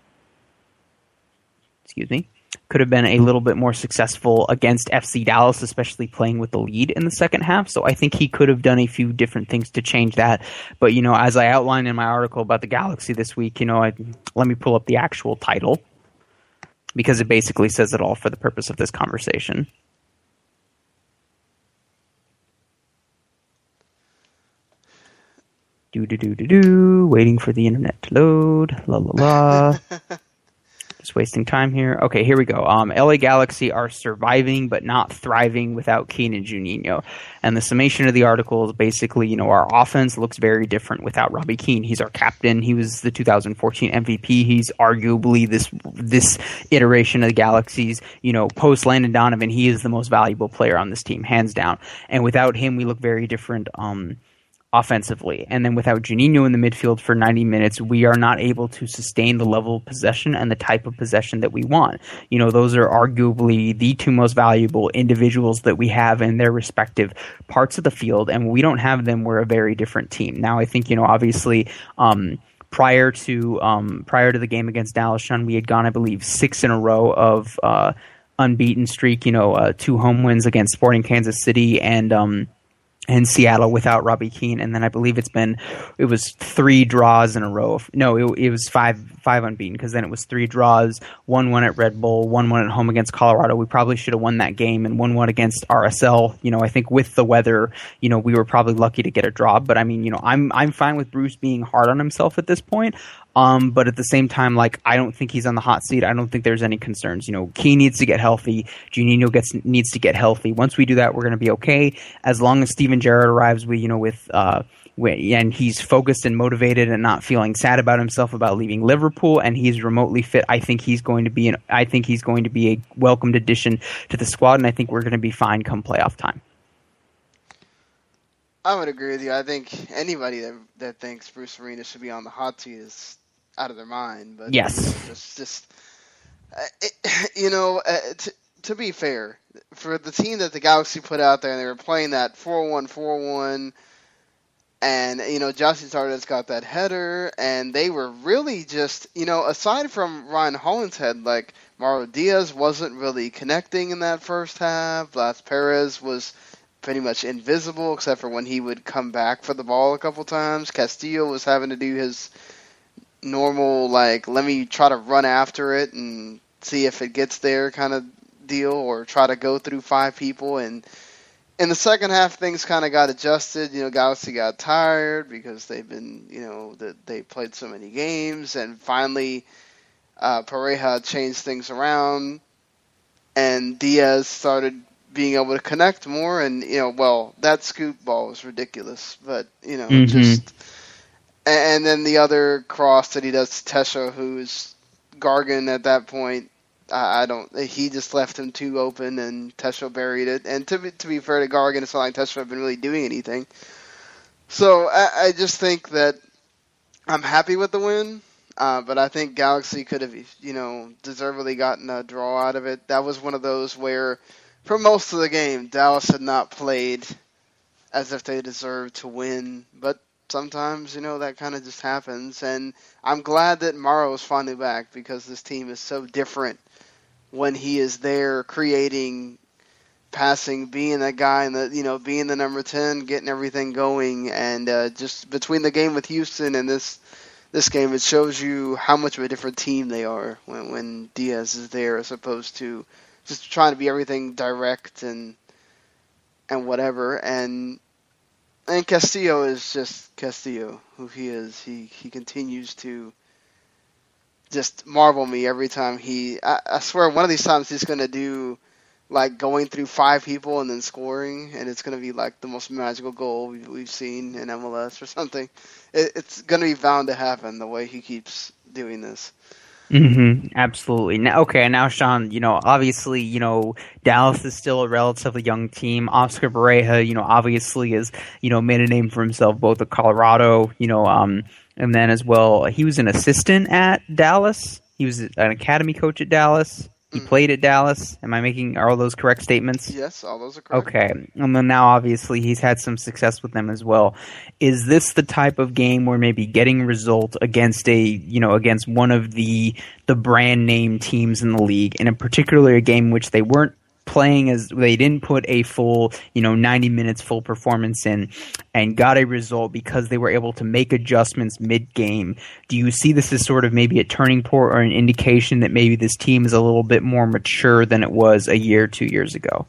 Speaker 5: Could have been a little bit more successful against FC Dallas, especially playing with the lead in the second half. So I think he could have done a few different things to change that. But, as I outlined in my article about the Galaxy this week, let me pull up the actual title, because it basically says it all for the purpose of this conversation. Waiting for the internet to load. La la la. Just wasting time here. Okay, here we go. LA Galaxy are surviving but not thriving without Keane and Juninho. And the summation of the article is basically, our offense looks very different without Robbie Keane. He's our captain. He was the 2014 MVP. He's arguably this iteration of the Galaxy's, post Landon Donovan, he is the most valuable player on this team, hands down. And without him, we look very different offensively. And then without Juninho in the midfield for 90 minutes, we are not able to sustain the level of possession and the type of possession that we want. Those are arguably the 2 most valuable individuals that we have in their respective parts of the field. And when we don't have them, we're a very different team. Now, I think, obviously, prior to the game against Dallas Shun, we had gone, I believe, 6 in a row of unbeaten streak, 2 home wins against Sporting Kansas City and Seattle without Robbie Keane, and then I believe it was 3 draws in a row. No, it was five unbeaten, because then it was 3 draws, 1-1 at Red Bull, 1-1 at home against Colorado. We probably should have won that game, and 1-1 against RSL. I think with the weather, we were probably lucky to get a draw. But I mean, I'm fine with Bruce being hard on himself at this point. But at the same time, I don't think he's on the hot seat. I don't think there's any concerns. Keane needs to get healthy. Juninho needs to get healthy. Once we do that, we're going to be okay. As long as Steven Gerrard arrives, and he's focused and motivated and not feeling sad about himself about leaving Liverpool, and he's remotely fit, I think he's going to be a welcomed addition to the squad, and I think we're going to be fine come playoff time.
Speaker 4: I would agree with you. I think anybody that thinks Bruce Arena should be on the hot seat is out of their mind. But
Speaker 5: yes,
Speaker 4: to be fair, for the team that the Galaxy put out there, and they were playing that 4-1-4-1, and Josie Zardes got that header, and they were really just aside from Ryan Hollinshead, Mauro Diaz wasn't really connecting in that first half. Blas Perez was pretty much invisible, except for when he would come back for the ball a couple times. Castillo was having to do his normal, let me try to run after it and see if it gets there kind of deal, or try to go through 5 people. And in the second half, things kind of got adjusted. Galaxy got tired because they've been, they played so many games. And finally, Pareja changed things around, and Diaz started being able to connect more, and that scoop ball was ridiculous, but just, and then the other cross that he does to Tesho, who's Gargan at that point, he just left him too open, and Tesho buried it. And to be fair to Gargan, it's not like Tesho had been really doing anything. So I just think that I'm happy with the win. But I think Galaxy could have, deservedly gotten a draw out of it. That was one of those where, for most of the game, Dallas had not played as if they deserve to win. But sometimes, that kind of just happens. And I'm glad that Morrow is finally back because this team is so different when he is there creating, passing, being that guy, and being the number 10, getting everything going. And just between the game with Houston and this game, it shows you how much of a different team they are when Diaz is there, as opposed to just trying to be everything direct and whatever. And Castillo is just Castillo, who he is. He continues to just marvel me every time I swear one of these times he's going to do like going through 5 people and then scoring, and it's going to be like the most magical goal we've seen in MLS or something. It's going to be bound to happen the way he keeps doing this.
Speaker 5: Absolutely. Now, Sean, obviously, Dallas is still a relatively young team. Oscar Pareja, obviously is, made a name for himself both at Colorado, and then as well, he was an assistant at Dallas. He was an academy coach at Dallas. He played at Dallas. Am I making all those correct statements?
Speaker 4: Yes, all those are correct.
Speaker 5: Okay. And then now, obviously, he's had some success with them as well. Is this the type of game where maybe getting a result against against one of the brand name teams in the league, and in particular a game in which they weren't playing they didn't put a full 90 minutes full performance in and got a result because they were able to make adjustments mid-game? Do you see this as sort of maybe a turning point or an indication that maybe this team is a little bit more mature than it was a year, 2 years ago?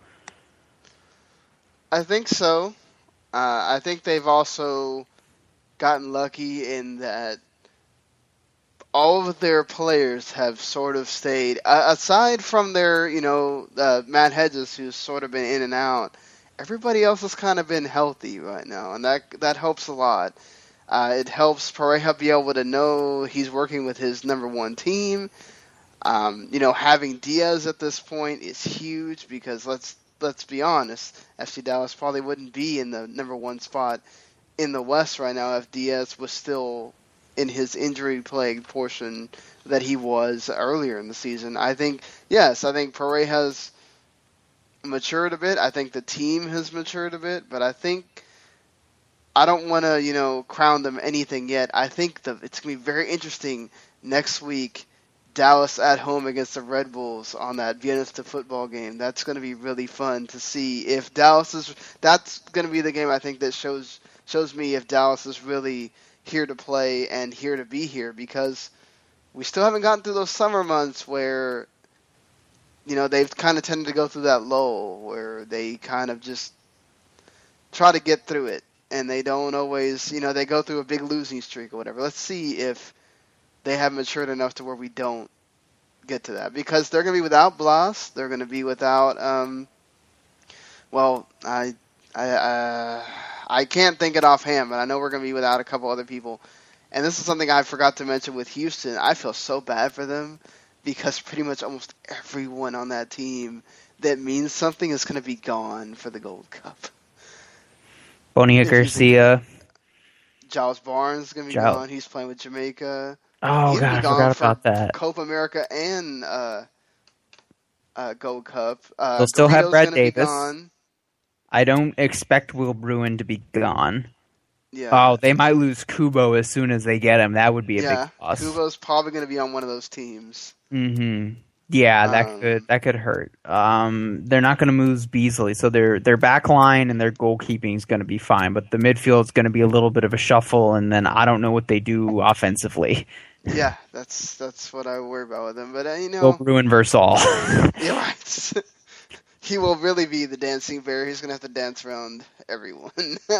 Speaker 4: I think so. I think they've also gotten lucky in that all of their players have sort of stayed, aside from their, Matt Hedges, who's sort of been in and out. Everybody else has kind of been healthy right now, and that helps a lot. It helps Pareja be able to know he's working with his number 1 team. Having Diaz at this point is huge because let's be honest, FC Dallas probably wouldn't be in the number 1 spot in the West right now if Diaz was still in his injury-plagued portion that he was earlier in the season. I think Pareja's matured a bit. I think the team has matured a bit, but I don't want to, crown them anything yet. I think it's going to be very interesting next week, Dallas at home against the Red Bulls on that Vienna football game. That's going to be really fun to see if that's going to be the game I think that shows me if Dallas is really here to play and here to be here, because we still haven't gotten through those summer months where, they've kind of tended to go through that lull where they kind of just try to get through it, and they don't always, they go through a big losing streak or whatever. Let's see if they have matured enough to where we don't get to that, because they're going to be without Blas. They're going to be without, I can't think it offhand, but I know we're going to be without a couple other people. And this is something I forgot to mention with Houston. I feel so bad for them because pretty much almost everyone on that team that means something is going to be gone for the Gold Cup.
Speaker 5: Bonilla Garcia.
Speaker 4: Giles Barnes is going to be gone. He's playing with Jamaica.
Speaker 5: Oh, God, I forgot about that.
Speaker 4: Copa America and Gold Cup.
Speaker 5: They'll still have Brad Davis. I don't expect Will Bruin to be gone.
Speaker 4: Yeah.
Speaker 5: Oh, they might lose Kubo as soon as they get him. That would be a big loss.
Speaker 4: Kubo's probably going to be on one of those teams.
Speaker 5: Mm-hmm. Yeah, that could hurt. They're not going to move Beasley, so their back line and their goalkeeping is going to be fine, but the midfield is going to be a little bit of a shuffle, and then I don't know what they do offensively.
Speaker 4: Yeah, that's what I worry about with them. But
Speaker 5: Will Bruin versus all.
Speaker 4: Yeah, right. He will really be the dancing bear. He's going to have to dance around everyone.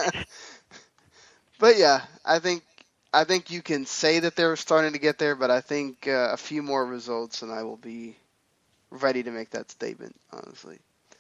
Speaker 4: But yeah, I think you can say that they're starting to get there, but I think a few more results and I will be ready to make that statement, honestly.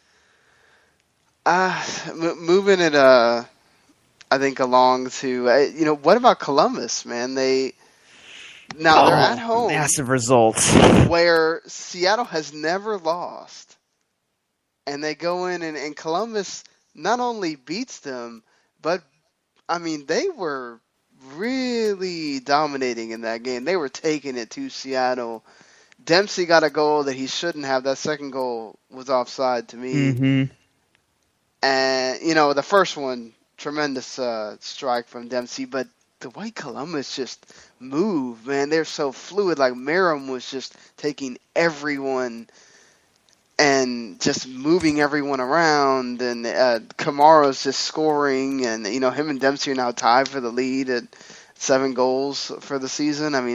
Speaker 4: Moving it, I think, along to, what about Columbus, man? They're at home.
Speaker 5: Massive results.
Speaker 4: Where Seattle has never lost. And they go in and Columbus not only beats them, but, they were really dominating in that game. They were taking it to Seattle. Dempsey got a goal that he shouldn't have. That second goal was offside to me.
Speaker 5: Mm-hmm.
Speaker 4: And, the first one, tremendous strike from Dempsey, but the way Columbus just moved, man, they're so fluid. Like Merrim was just taking everyone and just moving everyone around, and Kamara's just scoring, and him and Dempsey are now tied for the lead at 7 goals for the season. I mean,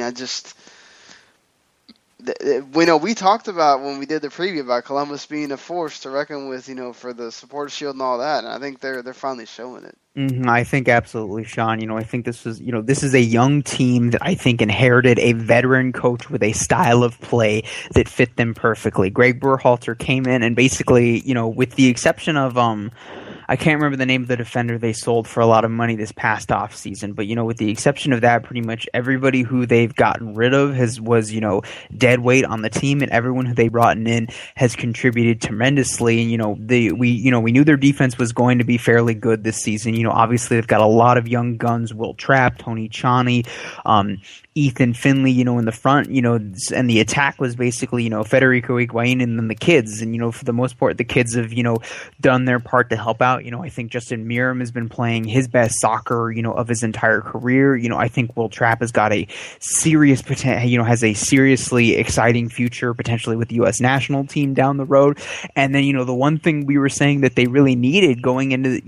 Speaker 4: we talked about when we did the preview about Columbus being a force to reckon with, for the supporter shield and all that, and I think they're finally showing it.
Speaker 5: I think absolutely, Sean. I think this is a young team that I think inherited a veteran coach with a style of play that fit them perfectly. Greg Berhalter came in and basically, with the exception of I can't remember the name of the defender they sold for a lot of money this past off season, but with the exception of that, pretty much everybody who they've gotten rid of was dead weight on the team, and everyone who they brought in has contributed tremendously. And we knew their defense was going to be fairly good this season. Obviously they've got a lot of young guns: Will Trapp, Tony Tchani, Ethan Finley, in the front, and the attack was basically, Federico Higuain and then the kids. And, for the most part, the kids have, done their part to help out. I think Justin Merrim has been playing his best soccer, of his entire career. I think Will Trapp has got a serious potential, has a seriously exciting future potentially with the U.S. national team down the road. And then, the one thing we were saying that they really needed going into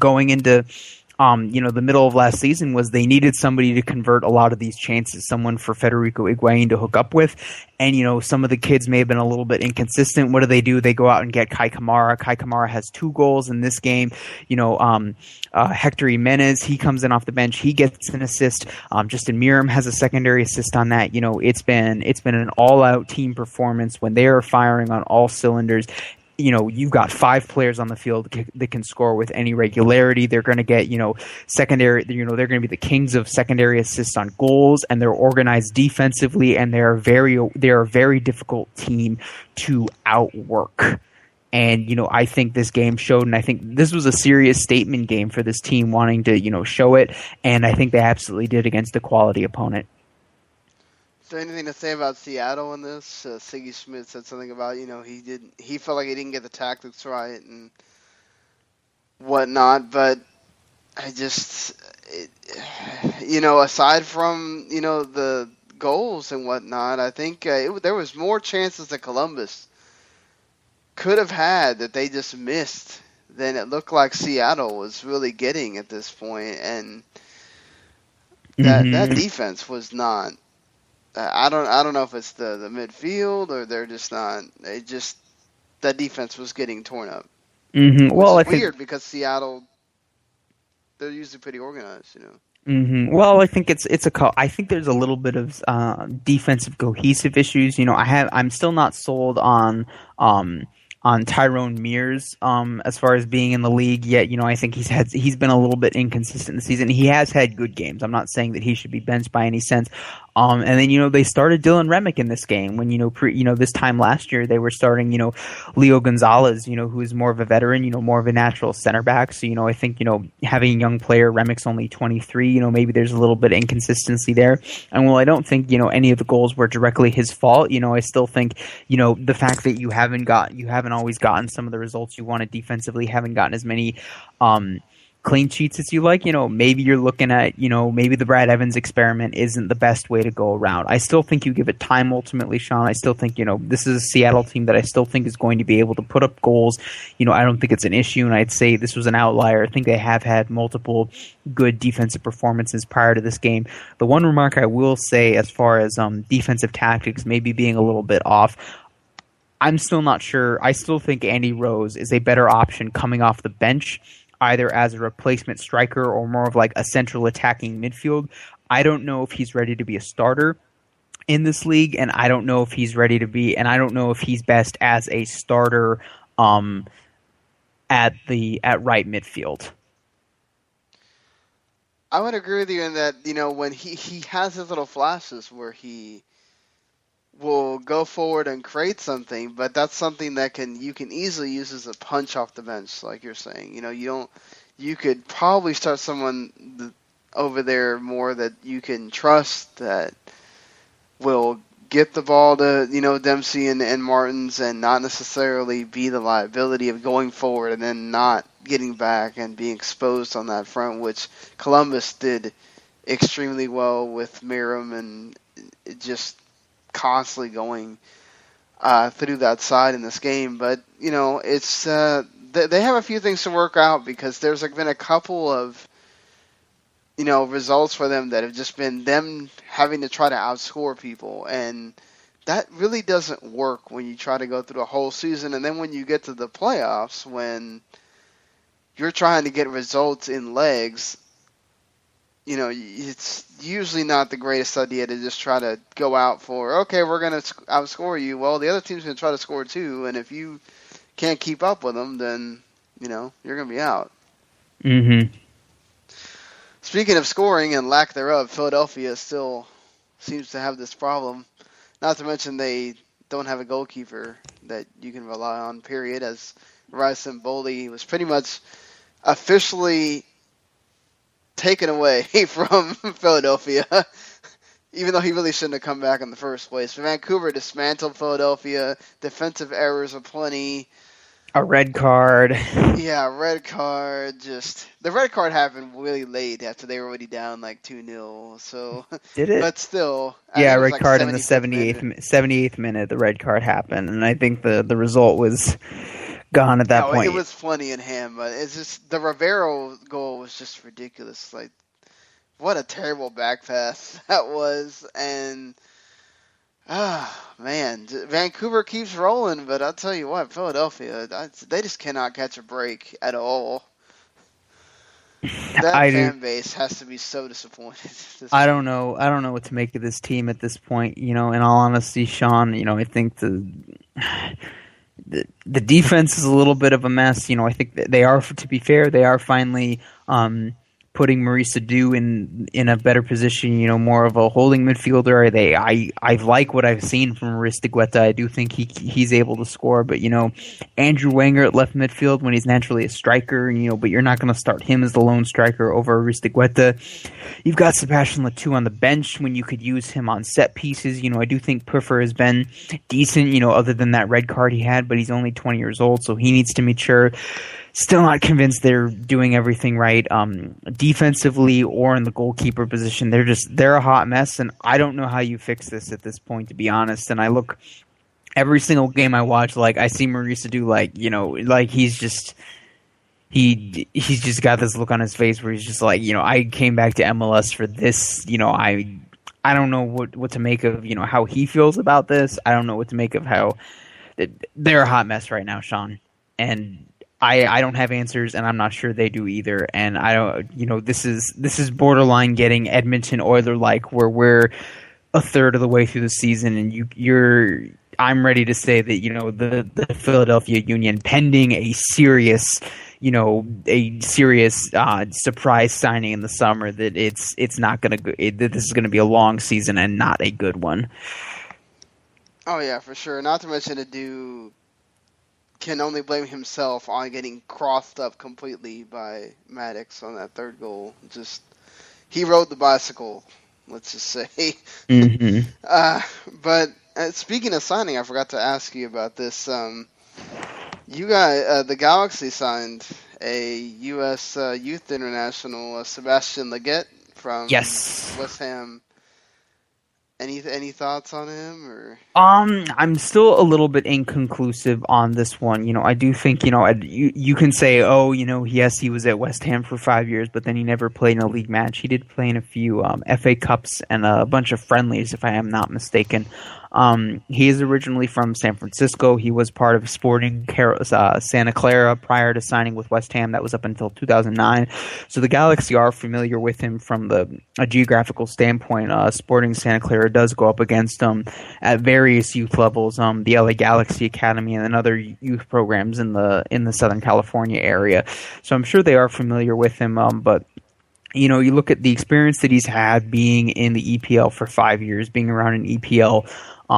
Speaker 5: the middle of last season was they needed somebody to convert a lot of these chances, someone for Federico Higuain to hook up with. And, some of the kids may have been a little bit inconsistent. What do? They go out and get Kai Kamara. Kai Kamara has 2 goals in this game. Hector Jimenez, he comes in off the bench. He gets an assist. Justin Merrim has a secondary assist on that. It's been an all-out team performance when they are firing on all cylinders. You've got 5 players on the field that can score with any regularity. They're going to get, secondary, they're going to be the kings of secondary assists on goals, and they're organized defensively, and they're a very difficult team to outwork. And, I think this game showed, and I think this was a serious statement game for this team wanting to, show it, and I think they absolutely did against a quality opponent.
Speaker 4: Is there anything to say about Seattle in this? Siggy Schmidt said something about, he felt like he didn't get the tactics right and whatnot, but I just, aside from, the goals and whatnot, I think there was more chances that Columbus could have had that they just missed than it looked like Seattle was really getting at this point, and that defense was not. I don't know if it's the midfield or they're just not. That defense was getting torn up.
Speaker 5: Mm-hmm. Well,
Speaker 4: it's weird because Seattle, they're usually pretty organized,
Speaker 5: Mm-hmm. Well, I think I think there's a little bit of defensive cohesive issues. I'm still not sold on Tyrone Mears as far as being in the league yet. I think he's been a little bit inconsistent this season. He has had good games. I'm not saying that he should be benched by any sense. And then, they started Dylan Remick in this game when, this time last year they were starting, Leo Gonzalez, who is more of a veteran, more of a natural center back. So, I think, having a young player, Remick's only 23, maybe there's a little bit of inconsistency there. And while I don't think, any of the goals were directly his fault, I still think, the fact that you haven't always gotten some of the results you wanted defensively, haven't gotten as many, clean sheets as you like, maybe you're looking at, maybe the Brad Evans experiment isn't the best way to go around. I still think you give it time ultimately, Sean. I still think, this is a Seattle team that I still think is going to be able to put up goals. I don't think it's an issue, and I'd say this was an outlier. I think they have had multiple good defensive performances prior to this game. The one remark I will say as far as defensive tactics maybe being a little bit off, I'm still not sure. I still think Andy Rose is a better option coming off the bench, either as a replacement striker or more of like a central attacking midfield. I don't know if he's ready to be a starter in this league, and I don't know if he's ready to be, and I don't know if he's best as a starter at right midfield.
Speaker 4: I would agree with you in that, when he has his little flashes where he will go forward and create something, but that's something that you can easily use as a punch off the bench, like you're saying. You could probably start someone over there more that you can trust that will get the ball to, Dempsey and Martins and not necessarily be the liability of going forward and then not, getting back and being exposed on that front, which Columbus did extremely well with Miram and just constantly going through that side in this game. But, it's they have a few things to work out because there's been a couple of results for them that have just been them having to try to outscore people, and that really doesn't work when you try to go through the whole season. And then when you get to the playoffs, when you're trying to get results in legs, it's usually not the greatest idea to just try to go out for, okay, we're going to outscore you. Well, the other team's going to try to score too, and if you can't keep up with them, then, you're going to be out.
Speaker 5: Mm-hmm.
Speaker 4: Speaking of scoring and lack thereof, Philadelphia still seems to have this problem. Not to mention they don't have a goalkeeper that you can rely on, period, as Raisen Boldy was pretty much officially taken away from Philadelphia, even though he really shouldn't have come back in the first place. But Vancouver dismantled Philadelphia. Defensive errors aplenty.
Speaker 5: A red card.
Speaker 4: Yeah, red card. The red card happened really late after they were already down 2-0. So
Speaker 5: did it?
Speaker 4: But still,
Speaker 5: yeah, red card in the 78th minute. The red card happened, and I think the result was gone at that point.
Speaker 4: It was plenty in hand, but it's just the Rivero goal was just ridiculous. What a terrible back pass that was, and. Man, Vancouver keeps rolling, but I'll tell you what, Philadelphia, they just cannot catch a break at all. That fan base has to be so disappointed.
Speaker 5: I don't know what to make of this team at this point. In all honesty, Sean, I think the defense is a little bit of a mess. I think that they are, to be fair, they are finally putting Maurice Adu in a better position, more of a holding midfielder. I like what I've seen from Maurice de Guetta. I do think he's able to score, but Andrew Wenger at left midfield when he's naturally a striker, but you're not going to start him as the lone striker over Maurice de Guetta. You've got Sebastian Letou on the bench when you could use him on set pieces. I do think Puffer has been decent, other than that red card he had, but he's only 20 years old, so he needs to mature. Still not convinced they're doing everything right defensively or in the goalkeeper position. They're a hot mess, and I don't know how you fix this at this point, to be honest. And I look every single game I watch, I see Maurice Adu, he's just got this look on his face where he's just I came back to MLS for this. I don't know what to make of how he feels about this. I don't know what to make of how they're a hot mess right now, Sean, and. I don't have answers, and I'm not sure they do either. And I don't, this is borderline getting Edmonton Oiler-like, where we're a third of the way through the season, and I'm ready to say that the Philadelphia Union, pending a serious surprise signing in the summer, that it's not going to that this is going to be a long season and not a good one.
Speaker 4: Oh yeah, for sure. Not to mention Adu can only blame himself on getting crossed up completely by Maddox on that third goal. He rode the bicycle, let's just say.
Speaker 5: Mm-hmm.
Speaker 4: But speaking of signing, I forgot to ask you about this. You guys, the Galaxy signed a U.S. Youth International, Sebastian Leggett from West Ham. Any thoughts on him, or?
Speaker 5: I'm still a little bit inconclusive on this one. I do think, you can say, yes, he was at West Ham for 5 years, but then he never played in a league match. He did play in a few FA Cups and a bunch of friendlies, if I am not mistaken. He is originally from San Francisco. He was part of Sporting Santa Clara prior to signing with West Ham. That was up until 2009. So the Galaxy are familiar with him from a geographical standpoint. Sporting Santa Clara does go up against him at various youth levels. The LA Galaxy Academy and other youth programs in the Southern California area. So I'm sure they are familiar with him. But you look at the experience that he's had being in the EPL for 5 years, being around an EPL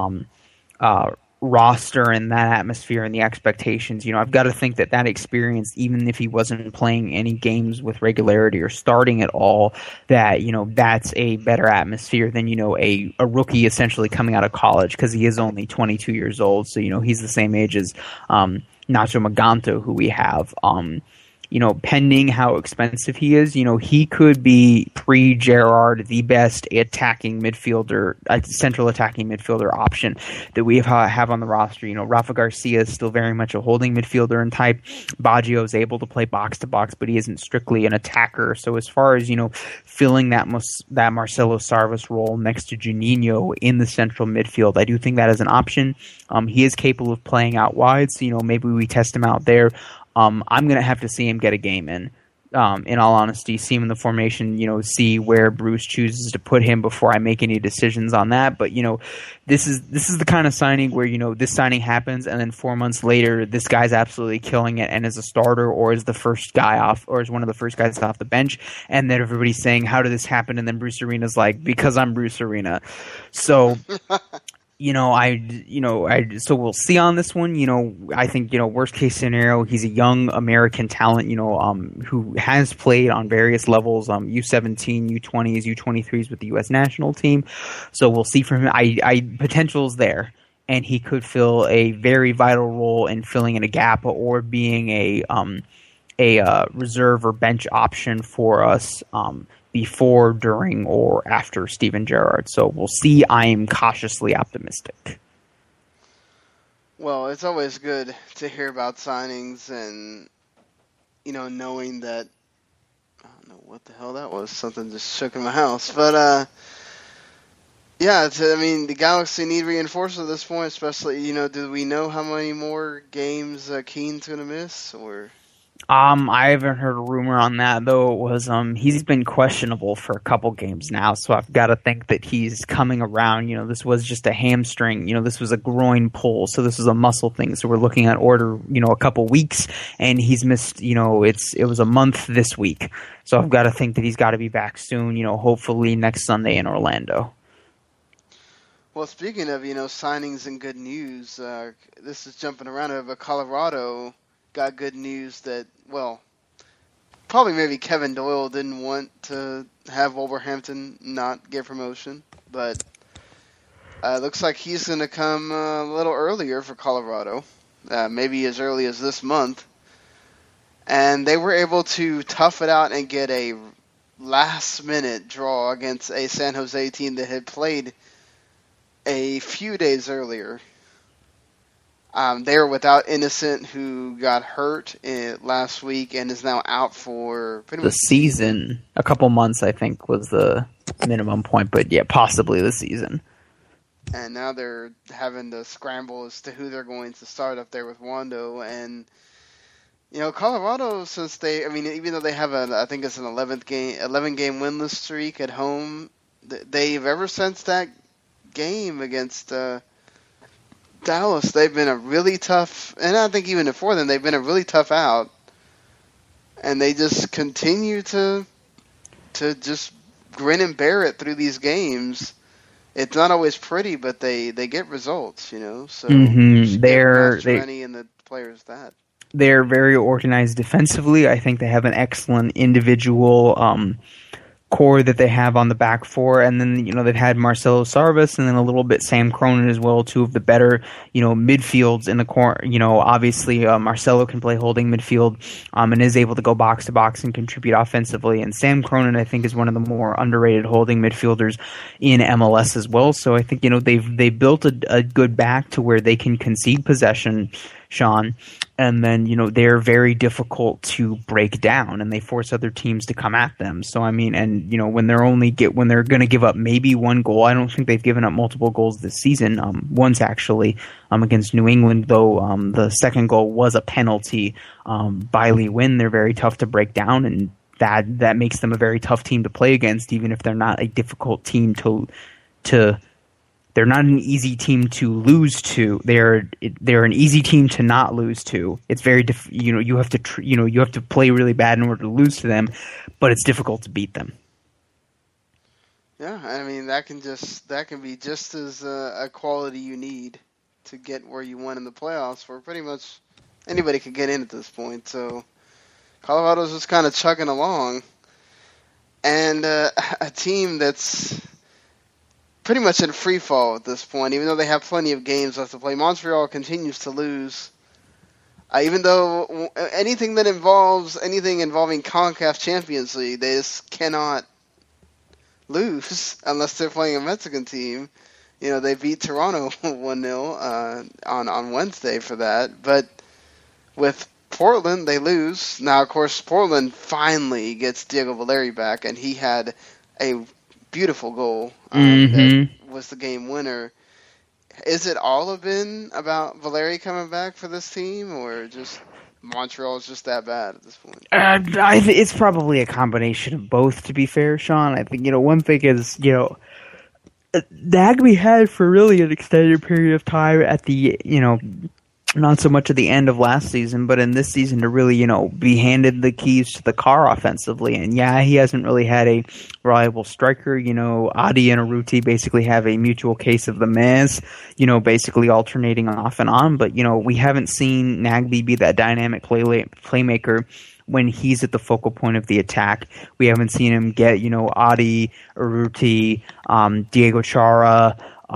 Speaker 5: roster and that atmosphere and the expectations. I've got to think that experience, even if he wasn't playing any games with regularity or starting at all, that that's a better atmosphere than a rookie essentially coming out of college, because he is only 22 years old. So he's the same age as Nacho Maganto, who we have. pending how expensive he is, he could be pre-Gerrard the best attacking midfielder, central attacking midfielder option that we have on the roster. Rafa Garcia is still very much a holding midfielder in type. Baggio is able to play box to box, but he isn't strictly an attacker. So as far as filling that Marcelo Sarvas role next to Juninho in the central midfield, I do think that is an option. He is capable of playing out wide, so maybe we test him out there. I'm going to have to see him get a game in all honesty, see him in the formation, see where Bruce chooses to put him before I make any decisions on that. But, this is the kind of signing where, this signing happens and then 4 months later, this guy's absolutely killing it and is a starter or is the first guy off or is one of the first guys off the bench. And then everybody's saying, how did this happen? And then Bruce Arena's like, because I'm Bruce Arena. So... so we'll see on this one. I think, worst case scenario, he's a young American talent, who has played on various levels, U17, U20s, U23s with the U.S. national team. So we'll see from him. Potential's there, and he could fill a very vital role in filling in a gap or being a reserve or bench option for us, before, during, or after Steven Gerrard. So we'll see. I am cautiously optimistic.
Speaker 4: Well, it's always good to hear about signings and, knowing that, I don't know what the hell that was. Something just shook in my house. But, the Galaxy need reinforcements at this point, especially, do we know how many more games Keane's going to miss, or...
Speaker 5: I haven't heard a rumor on that, though. It was he's been questionable for a couple games now, so I've got to think that he's coming around. This was just a hamstring. This was a groin pull, so this is a muscle thing. So we're looking at a couple weeks, and he's missed. It was a month this week, so I've got to think that he's got to be back soon. Hopefully next Sunday in Orlando.
Speaker 4: Well, speaking of signings and good news, this is jumping around, but Colorado got good news that, probably maybe Kevin Doyle didn't want to have Wolverhampton not get promotion, but it looks like he's going to come a little earlier for Colorado, maybe as early as this month. And they were able to tough it out and get a last-minute draw against a San Jose team that had played a few days earlier. They were without Innocent, who got hurt last week and is now out for pretty much
Speaker 5: the season. A couple months, I think, was the minimum point, but yeah, possibly the season.
Speaker 4: And now they're having to scramble as to who they're going to start up there with Wando. And Colorado, since even though they have I think it's an 11 game winless streak at home, they've ever since that game against Dallas, they've been a really tough, and I think even before then, they've been a really tough out, and they just continue to just grin and bear it through these games. It's not always pretty, but they get results, So Rennie and the players that
Speaker 5: they're very organized defensively. I think they have an excellent individual core that they have on the back four, and then they've had Marcelo Sarvas and then a little bit Sam Cronin as well, two of the better midfields in the core. Obviously Marcelo can play holding midfield and is able to go box to box and contribute offensively, and Sam Cronin I think is one of the more underrated holding midfielders in MLS as well. So I think they've built a good back to where they can concede possession, Sean, and then they're very difficult to break down, and they force other teams to come at them. So when they're going to give up maybe one goal, I don't think they've given up multiple goals this season. Once actually against New England, though the second goal was a penalty by Lee Win. They're very tough to break down, and that makes them a very tough team to play against, even if they're not a difficult team to. They're not an easy team to lose to. They're an easy team to not lose to. It's very you have to play really bad in order to lose to them, but it's difficult to beat them.
Speaker 4: Yeah, that can be just as a quality you need to get where you want in the playoffs, where pretty much anybody could get in at this point. So Colorado's just kind of chugging along, and a team that's pretty much in free fall at this point, even though they have plenty of games left to play. Montreal continues to lose. Even though anything involving CONCACAF Champions League, they just cannot lose unless they're playing a Mexican team. They beat Toronto 1-0 on Wednesday for that. But with Portland, they lose. Now, of course, Portland finally gets Diego Valeri back, and he had a beautiful goal that was the game winner. Is it all been about Valeri coming back for this team, or just Montreal is just that bad at this point?
Speaker 5: It's probably a combination of both, to be fair, Sean. I think, one thing is, Nagbe had for really an extended period of time at the, not so much at the end of last season, but in this season to really, be handed the keys to the car offensively. And yeah, he hasn't really had a reliable striker. Adi and Urruti basically have a mutual case of the mess, basically alternating off and on. But, we haven't seen Nagbe be that dynamic playmaker when he's at the focal point of the attack. We haven't seen him get, Adi, Urruti, Diego Chara,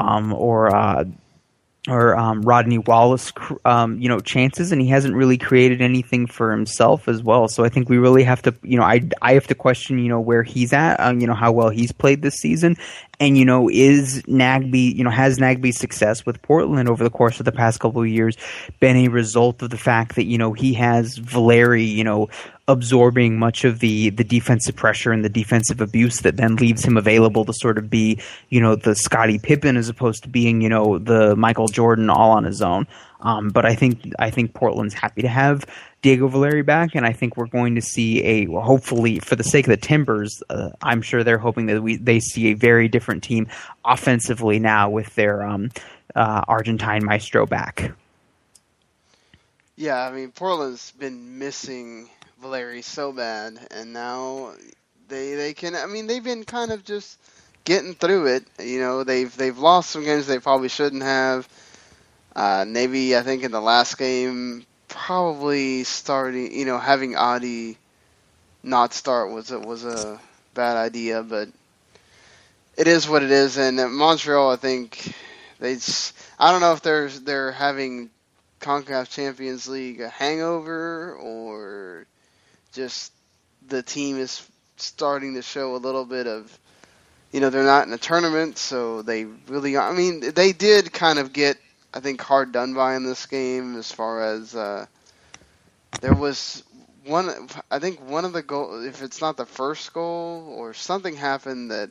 Speaker 5: or Rodney Wallace, chances, and he hasn't really created anything for himself as well. So I think we really have to, I have to question, where he's at, how well he's played this season. And, is Nagbe, has Nagbe's success with Portland over the course of the past couple of years been a result of the fact that, he has Valeri, absorbing much of the defensive pressure and the defensive abuse that then leaves him available to sort of be, the Scottie Pippen as opposed to being, the Michael Jordan all on his own. But I think Portland's happy to have Diego Valeri back, and I think we're going to see hopefully, for the sake of the Timbers, I'm sure they're hoping that they see a very different team offensively now with their Argentine maestro back.
Speaker 4: Yeah, I mean, Portland's been missing Valeri so bad, and now they can. I mean, they've been kind of just getting through it. They've lost some games they probably shouldn't have. Navy, I think, in the last game, probably starting, having Adi not start was a bad idea, but it is what it is. And at Montreal, I think I don't know if they're having CONCACAF Champions League a hangover, or just the team is starting to show a little bit of, they're not in a tournament, so they really, they did kind of get, I think, hard done by in this game as far as there was one of the goals, if it's not the first goal or something happened that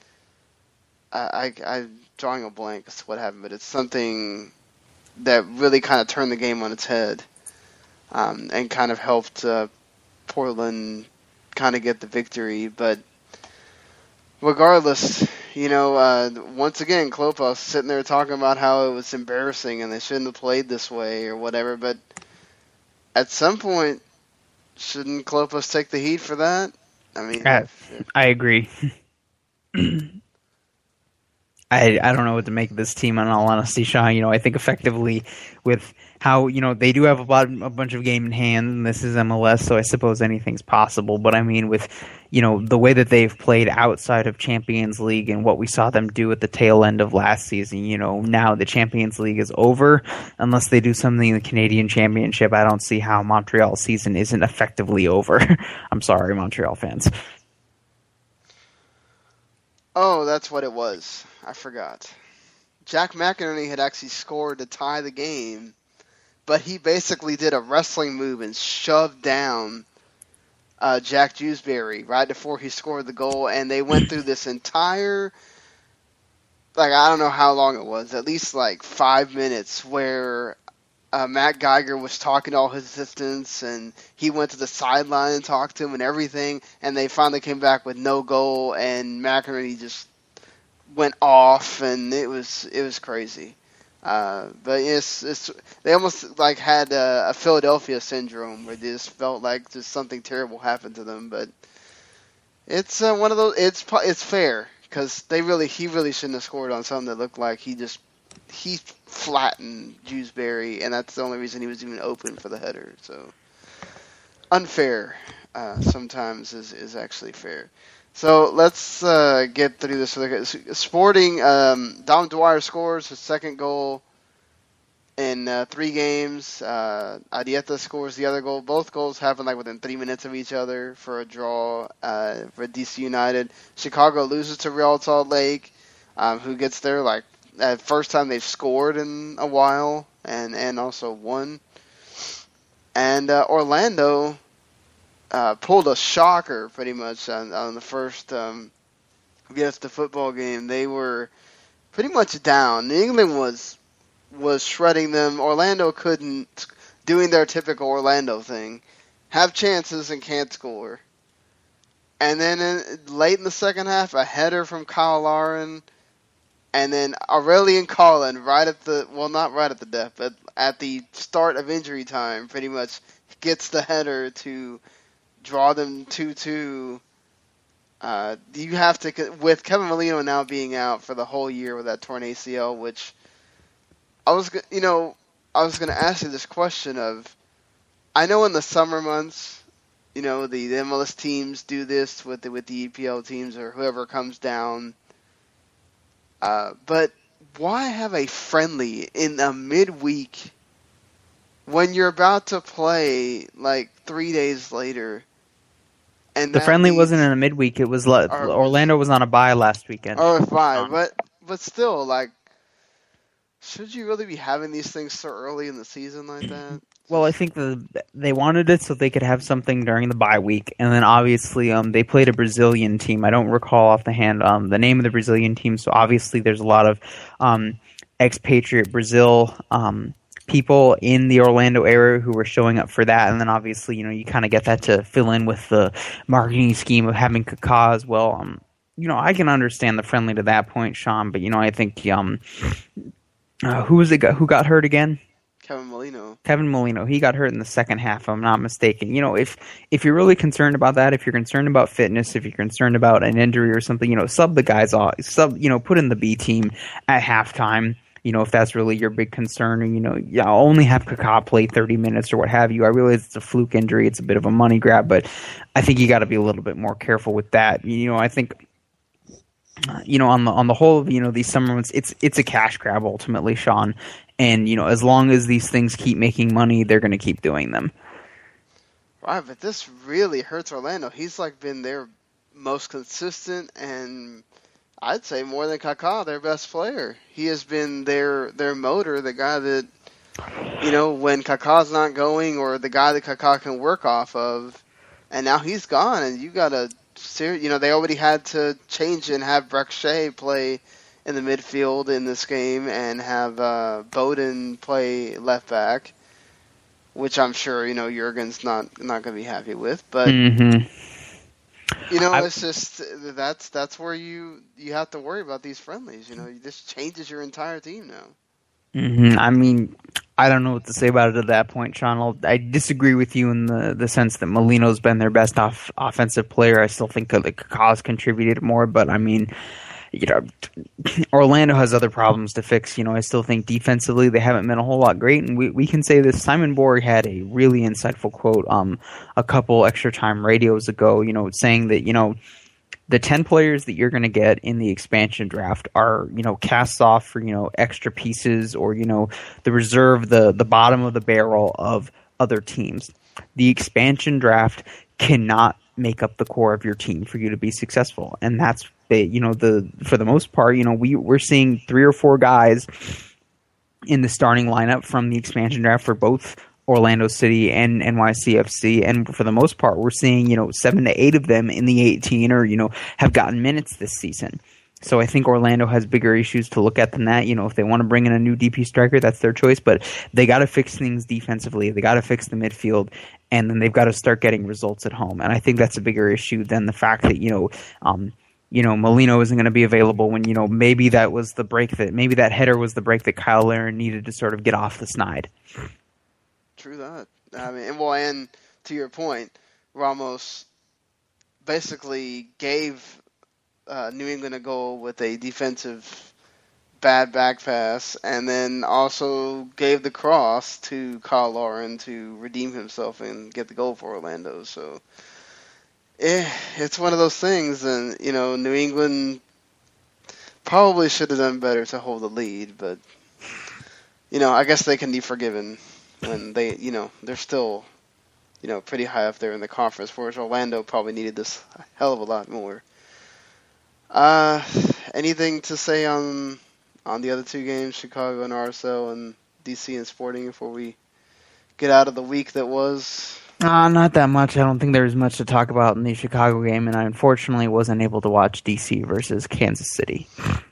Speaker 4: I'm drawing a blank as to what happened, but it's something that really kind of turned the game on its head and kind of helped Portland kind of get the victory. But regardless, once again, Klopas sitting there talking about how it was embarrassing and they shouldn't have played this way or whatever. But at some point, shouldn't Klopas take the heat for that? I mean,
Speaker 5: I agree. I don't know what to make of this team, in all honesty, Sean. I think effectively with how, they do have a bunch of game in hand, and this is MLS, so I suppose anything's possible. But I mean, with, the way that they've played outside of Champions League and what we saw them do at the tail end of last season, now the Champions League is over. Unless they do something in the Canadian Championship, I don't see how Montreal's season isn't effectively over. I'm sorry, Montreal fans.
Speaker 4: Oh, that's what it was. I forgot. Jack McInerney had actually scored to tie the game, but he basically did a wrestling move and shoved down Jack Dewsbury right before he scored the goal, and they went through this entire, I don't know how long it was, at least 5 minutes, where Matt Geiger was talking to all his assistants, and he went to the sideline and talked to him and everything, and they finally came back with no goal, and McInerney just went off, and it was crazy. But it's they almost had a Philadelphia syndrome where they just felt like just something terrible happened to them. But it's one of those. It's fair because he really shouldn't have scored on something that looked like he flattened Dewsbury, and that's the only reason he was even open for the header. So unfair sometimes is actually fair. So let's get through this. Sporting, Dom Dwyer scores his second goal in 3 games. Arieta scores the other goal. Both goals happen like within 3 minutes of each other for a draw for DC United. Chicago loses to Real Salt Lake, who gets their first time they've scored in a while and also won. And Orlando pulled a shocker pretty much on the first the football game. They were pretty much down. New England was shredding them. Orlando couldn't, doing their typical Orlando thing, have chances and can't score. And then late in the second half, a header from Kyle Lauren, and then Aurelian Collin not right at the death, but at the start of injury time, pretty much gets the header to draw them 2-2. You have to, with Kevin Molino now being out for the whole year with that torn ACL, which I was going to ask you this question of, I know in the summer months, the MLS teams do this with the EPL teams or whoever comes down. But why have a friendly in a midweek when you're about to play 3 days later? And
Speaker 5: the friendly wasn't in a midweek. It was Orlando was on a bye last weekend.
Speaker 4: Oh, fine, but still, should you really be having these things so early in the season like that?
Speaker 5: Well, I think they wanted it so they could have something during the bye week, and then obviously they played a Brazilian team. I don't recall off the hand the name of the Brazilian team, so obviously there's a lot of expatriate Brazil people in the Orlando area who were showing up for that, and then obviously you kind of get that to fill in with the marketing scheme of having Kaká as well. I can understand the friendly to that point, Sean, but I think who got hurt again?
Speaker 4: Kevin Molino.
Speaker 5: Kevin Molino. He got hurt in the second half, if I'm not mistaken. If you're really concerned about that, if you're concerned about fitness, if you're concerned about an injury or something, sub the guys off. Put in the B team at halftime. If that's really your big concern, or, only have Kaká play 30 minutes or what have you. I realize it's a fluke injury. It's a bit of a money grab, but I think you got to be a little bit more careful with that. I think, on the whole of, these summer months, it's a cash grab ultimately, Sean. And, as long as these things keep making money, they're going to keep doing them.
Speaker 4: Right, but this really hurts Orlando. He's been their most consistent and I'd say more than Kaká, their best player. He has been their motor, the guy that, when Kaká's not going, or the guy that Kaká can work off of. And now he's gone, and you got to, they already had to change and have Breck Shea play in the midfield in this game and have Bowden play left back, which I'm sure, Jurgen's not going to be happy with. But, it's just that's where you have to worry about these friendlies. This changes your entire team now.
Speaker 5: I mean, I don't know what to say about it at that point, Sean. I disagree with you in the sense that Molino's been their best offensive player. I still think that Kaká's contributed more, but I mean, Orlando has other problems to fix. I still think defensively they haven't been a whole lot great, and we can say this. Simon Borg had a really insightful quote a couple extra time radios ago, saying that, the 10 players that you're going to get in the expansion draft are, cast off for, extra pieces or, the reserve, the bottom of the barrel of other teams. The expansion draft cannot make up the core of your team for you to be successful. And that's, for the most part, we're seeing 3 or 4 guys in the starting lineup from the expansion draft for both Orlando City and NYCFC, and for the most part, we're seeing 7 to 8 of them in the 18 or have gotten minutes this season. So I think Orlando has bigger issues to look at than that. If they want to bring in a new DP striker, that's their choice, but they got to fix things defensively. They got to fix the midfield, and then they've got to start getting results at home. And I think that's a bigger issue than the fact that Molino isn't going to be available when maybe that was the break maybe that header was the break that Kyle Lauren needed to sort of get off the snide.
Speaker 4: True that. I mean, and to your point, Ramos basically gave New England a goal with a defensive bad back pass, and then also gave the cross to Kyle Lauren to redeem himself and get the goal for Orlando. So, it's one of those things, and New England probably should have done better to hold the lead, but I guess they can be forgiven when they're still, pretty high up there in the conference, whereas Orlando probably needed this a hell of a lot more. Anything to say on the other two games, Chicago and RSL and DC and Sporting, before we get out of the week that was?
Speaker 5: Not that much. I don't think there was much to talk about in the Chicago game, and I unfortunately wasn't able to watch DC versus Kansas City.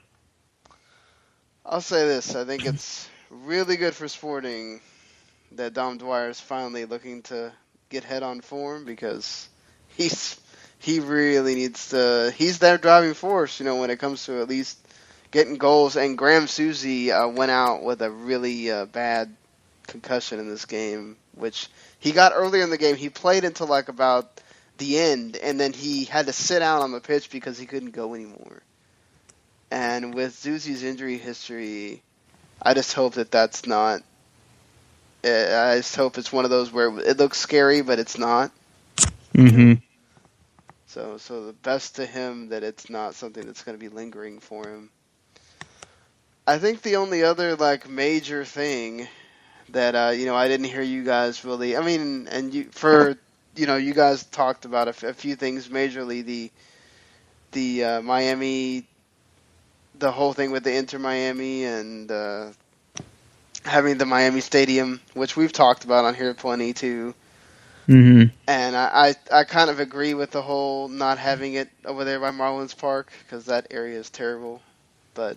Speaker 4: I'll say this. I think it's really good for Sporting that Dom Dwyer is finally looking to get head-on form, because he really needs to. He's their driving force, when it comes to at least getting goals. And Graham Susie went out with a really bad concussion in this game, which he got earlier in the game. He played until about the end, and then he had to sit out on the pitch because he couldn't go anymore. And with Susie's injury history, I just hope that's not. I just hope it's one of those where it looks scary, but it's not.
Speaker 5: Mm-hmm.
Speaker 4: So the best to him that it's not something that's going to be lingering for him. I think the only other major thing that I didn't hear you guys really. I mean, and you guys talked about a few things majorly. The Miami, the whole thing with the Inter Miami and having the Miami Stadium, which we've talked about on here plenty too.
Speaker 5: Mm-hmm.
Speaker 4: And I kind of agree with the whole not having it over there by Marlins Park, because that area is terrible. But,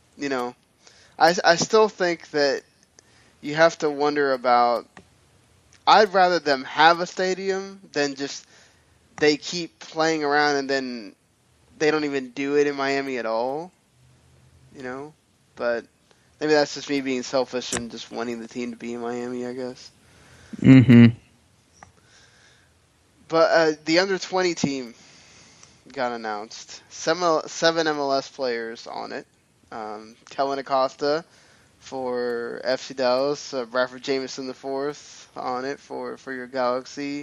Speaker 4: I still think that you have to wonder about. I'd rather them have a stadium than just they keep playing around and then they don't even do it in Miami at all. But maybe that's just me being selfish and just wanting the team to be in Miami, I guess.
Speaker 5: Mm-hmm.
Speaker 4: But the under-20 team got announced. 7 MLS players on it. Kellen Acosta for FC Dallas. Bradford Jamieson IV on it for your Galaxy.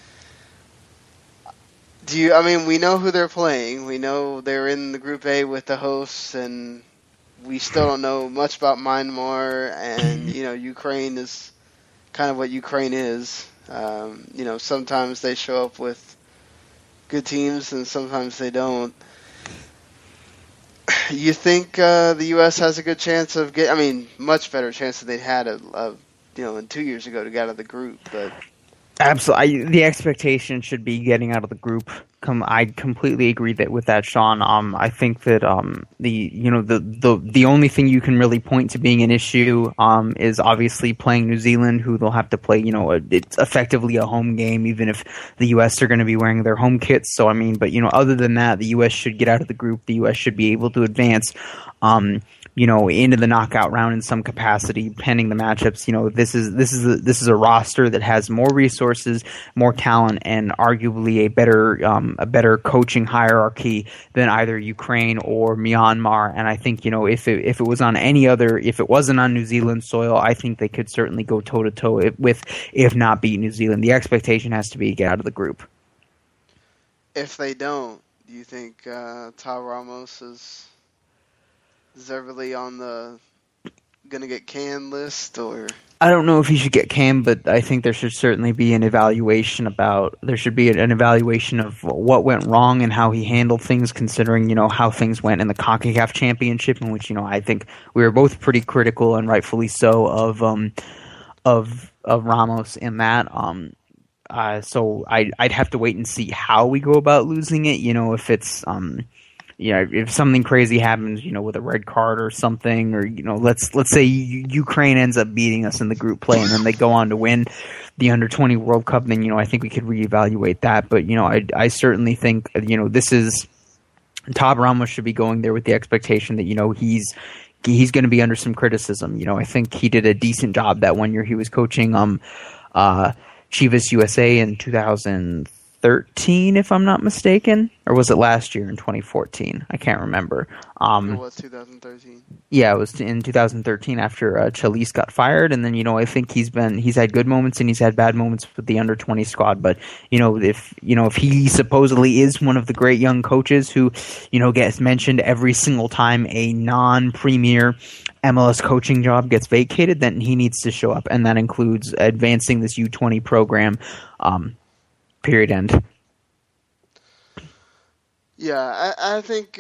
Speaker 4: We know who they're playing. We know they're in the Group A with the hosts, and we still don't know much about Myanmar, and, Ukraine is kind of what Ukraine is. Sometimes they show up with good teams and sometimes they don't. You think the U.S. has a good chance of much better chance than they had, in 2 years ago to get out of the group, but.
Speaker 5: Absolutely, the expectation should be getting out of the group. I completely agree with that, Sean. I think that the only thing you can really point to being an issue is obviously playing New Zealand, who they'll have to play. It's effectively a home game, even if the U.S. are going to be wearing their home kits. So other than that, the U.S. should get out of the group. The U.S. should be able to advance. Into the knockout round in some capacity, pending the matchups. This is a roster that has more resources, more talent, and arguably a better coaching hierarchy than either Ukraine or Myanmar. And I think if it was on if it wasn't on New Zealand soil, I think they could certainly go toe to toe with, if not beat New Zealand. The expectation has to be to get out of the group.
Speaker 4: If they don't, do you think Tal Ramos is deservedly on the gonna get canned list, or?
Speaker 5: I don't know if he should get canned, but I think there should certainly be an evaluation of what went wrong and how he handled things, considering how things went in the CONCACAF Championship, in which I think we were both pretty critical, and rightfully so, of Ramos in that. So I'd have to wait and see how we go about losing it. If it's if something crazy happens, with a red card or something, or let's say Ukraine ends up beating us in the group play and then they go on to win the Under-20 World Cup, then I think we could reevaluate that. But I certainly think this is Tab Ramos should be going there with the expectation that he's going to be under some criticism. I think he did a decent job that one year he was coaching Chivas USA in 2013, if I'm not mistaken, or was it last year in 2014? I can't remember.
Speaker 4: It was 2013.
Speaker 5: Yeah, it was in 2013 after Chalice got fired, and then I think he's had good moments and he's had bad moments with the under-20 squad. But if he supposedly is one of the great young coaches who gets mentioned every single time a non-premier MLS coaching job gets vacated, then he needs to show up, and that includes advancing this U20 program. Period. End.
Speaker 4: Yeah, I think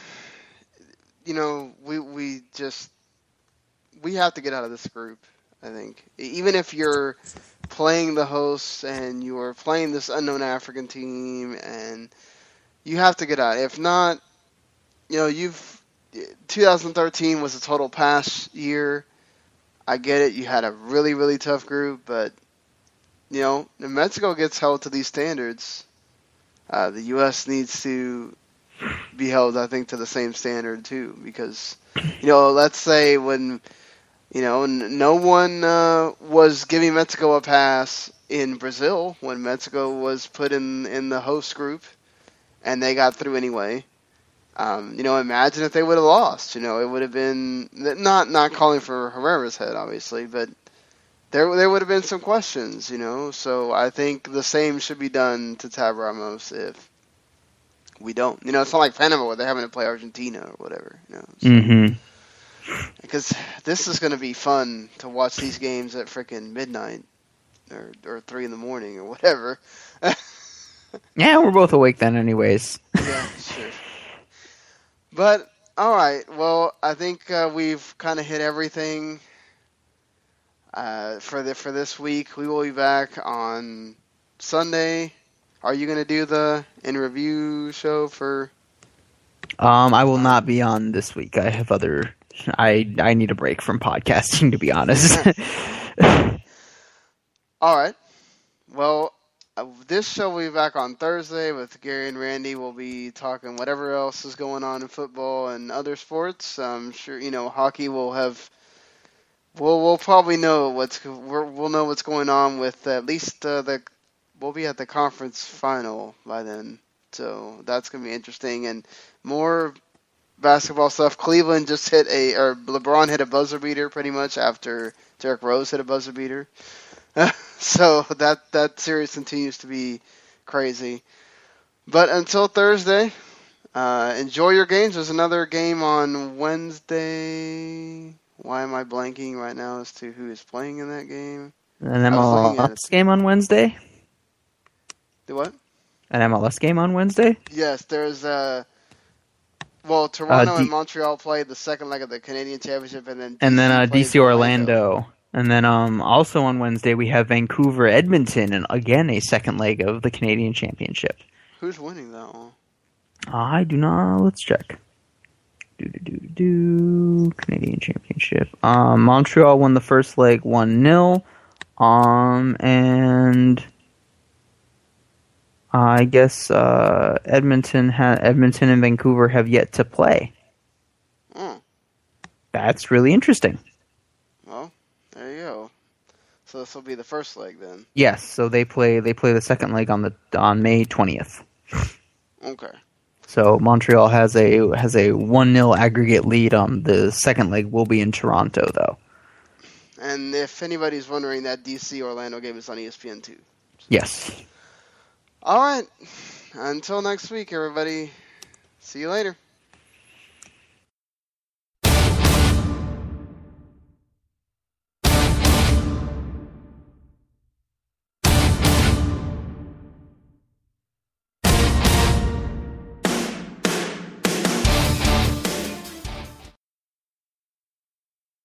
Speaker 4: we have to get out of this group. I think even if you're playing the hosts and you are playing this unknown African team, and you have to get out. If not, 2013 was a total pass year. I get it. You had a really, really tough group, but if Mexico gets held to these standards, the U.S. needs to be held, I think, to the same standard too. Because, let's say when, no one was giving Mexico a pass in Brazil when Mexico was put in the host group, and they got through anyway. Imagine if they would have lost. It would have been not calling for Herrera's head, obviously, but there would have been some questions. So I think the same should be done to Tab Ramos if we don't. It's not like Panama where they're having to play Argentina or whatever. Because this is going to be fun to watch these games at freaking midnight or 3 in the morning or whatever.
Speaker 5: Yeah, we're both awake then, anyways.
Speaker 4: Yeah, sure. But all right, well, I think we've kind of hit everything for this week. We will be back on Sunday. Are you going to do the in review show for?
Speaker 5: I will not be on this week. I have other. I need a break from podcasting, to be honest.
Speaker 4: All right. Well, this show will be back on Thursday with Gary and Randy. We'll be talking whatever else is going on in football and other sports. I'm sure hockey will have. We'll probably know we'll know what's going on with at least we'll be at the conference final by then, so that's gonna be interesting and more basketball stuff. Cleveland just LeBron hit a buzzer beater pretty much after Derrick Rose hit a buzzer beater. So that series continues to be crazy. But until Thursday, enjoy your games. There's another game on Wednesday. Why am I blanking right now as to who is playing in that game?
Speaker 5: An MLS game on Wednesday?
Speaker 4: The what?
Speaker 5: An MLS game on Wednesday?
Speaker 4: Yes, there's Toronto and Montreal played the second leg of the Canadian Championship, and then
Speaker 5: DC Orlando. And then also on Wednesday we have Vancouver Edmonton, and again a second leg of the Canadian Championship.
Speaker 4: Who's winning that one?
Speaker 5: I do not. Let's check. Canadian Championship. Montreal won the first leg 1-0. And I guess Edmonton and Vancouver have yet to play. That's really interesting.
Speaker 4: Well, there you go. So this will be the first leg then.
Speaker 5: Yes, so they play the second leg on May 20th.
Speaker 4: Okay.
Speaker 5: So Montreal has a 1-0 aggregate lead. The second leg will be in Toronto, though.
Speaker 4: And if anybody's wondering, that DC Orlando game is on ESPN too.
Speaker 5: Yes.
Speaker 4: All right. Until next week, everybody. See you later.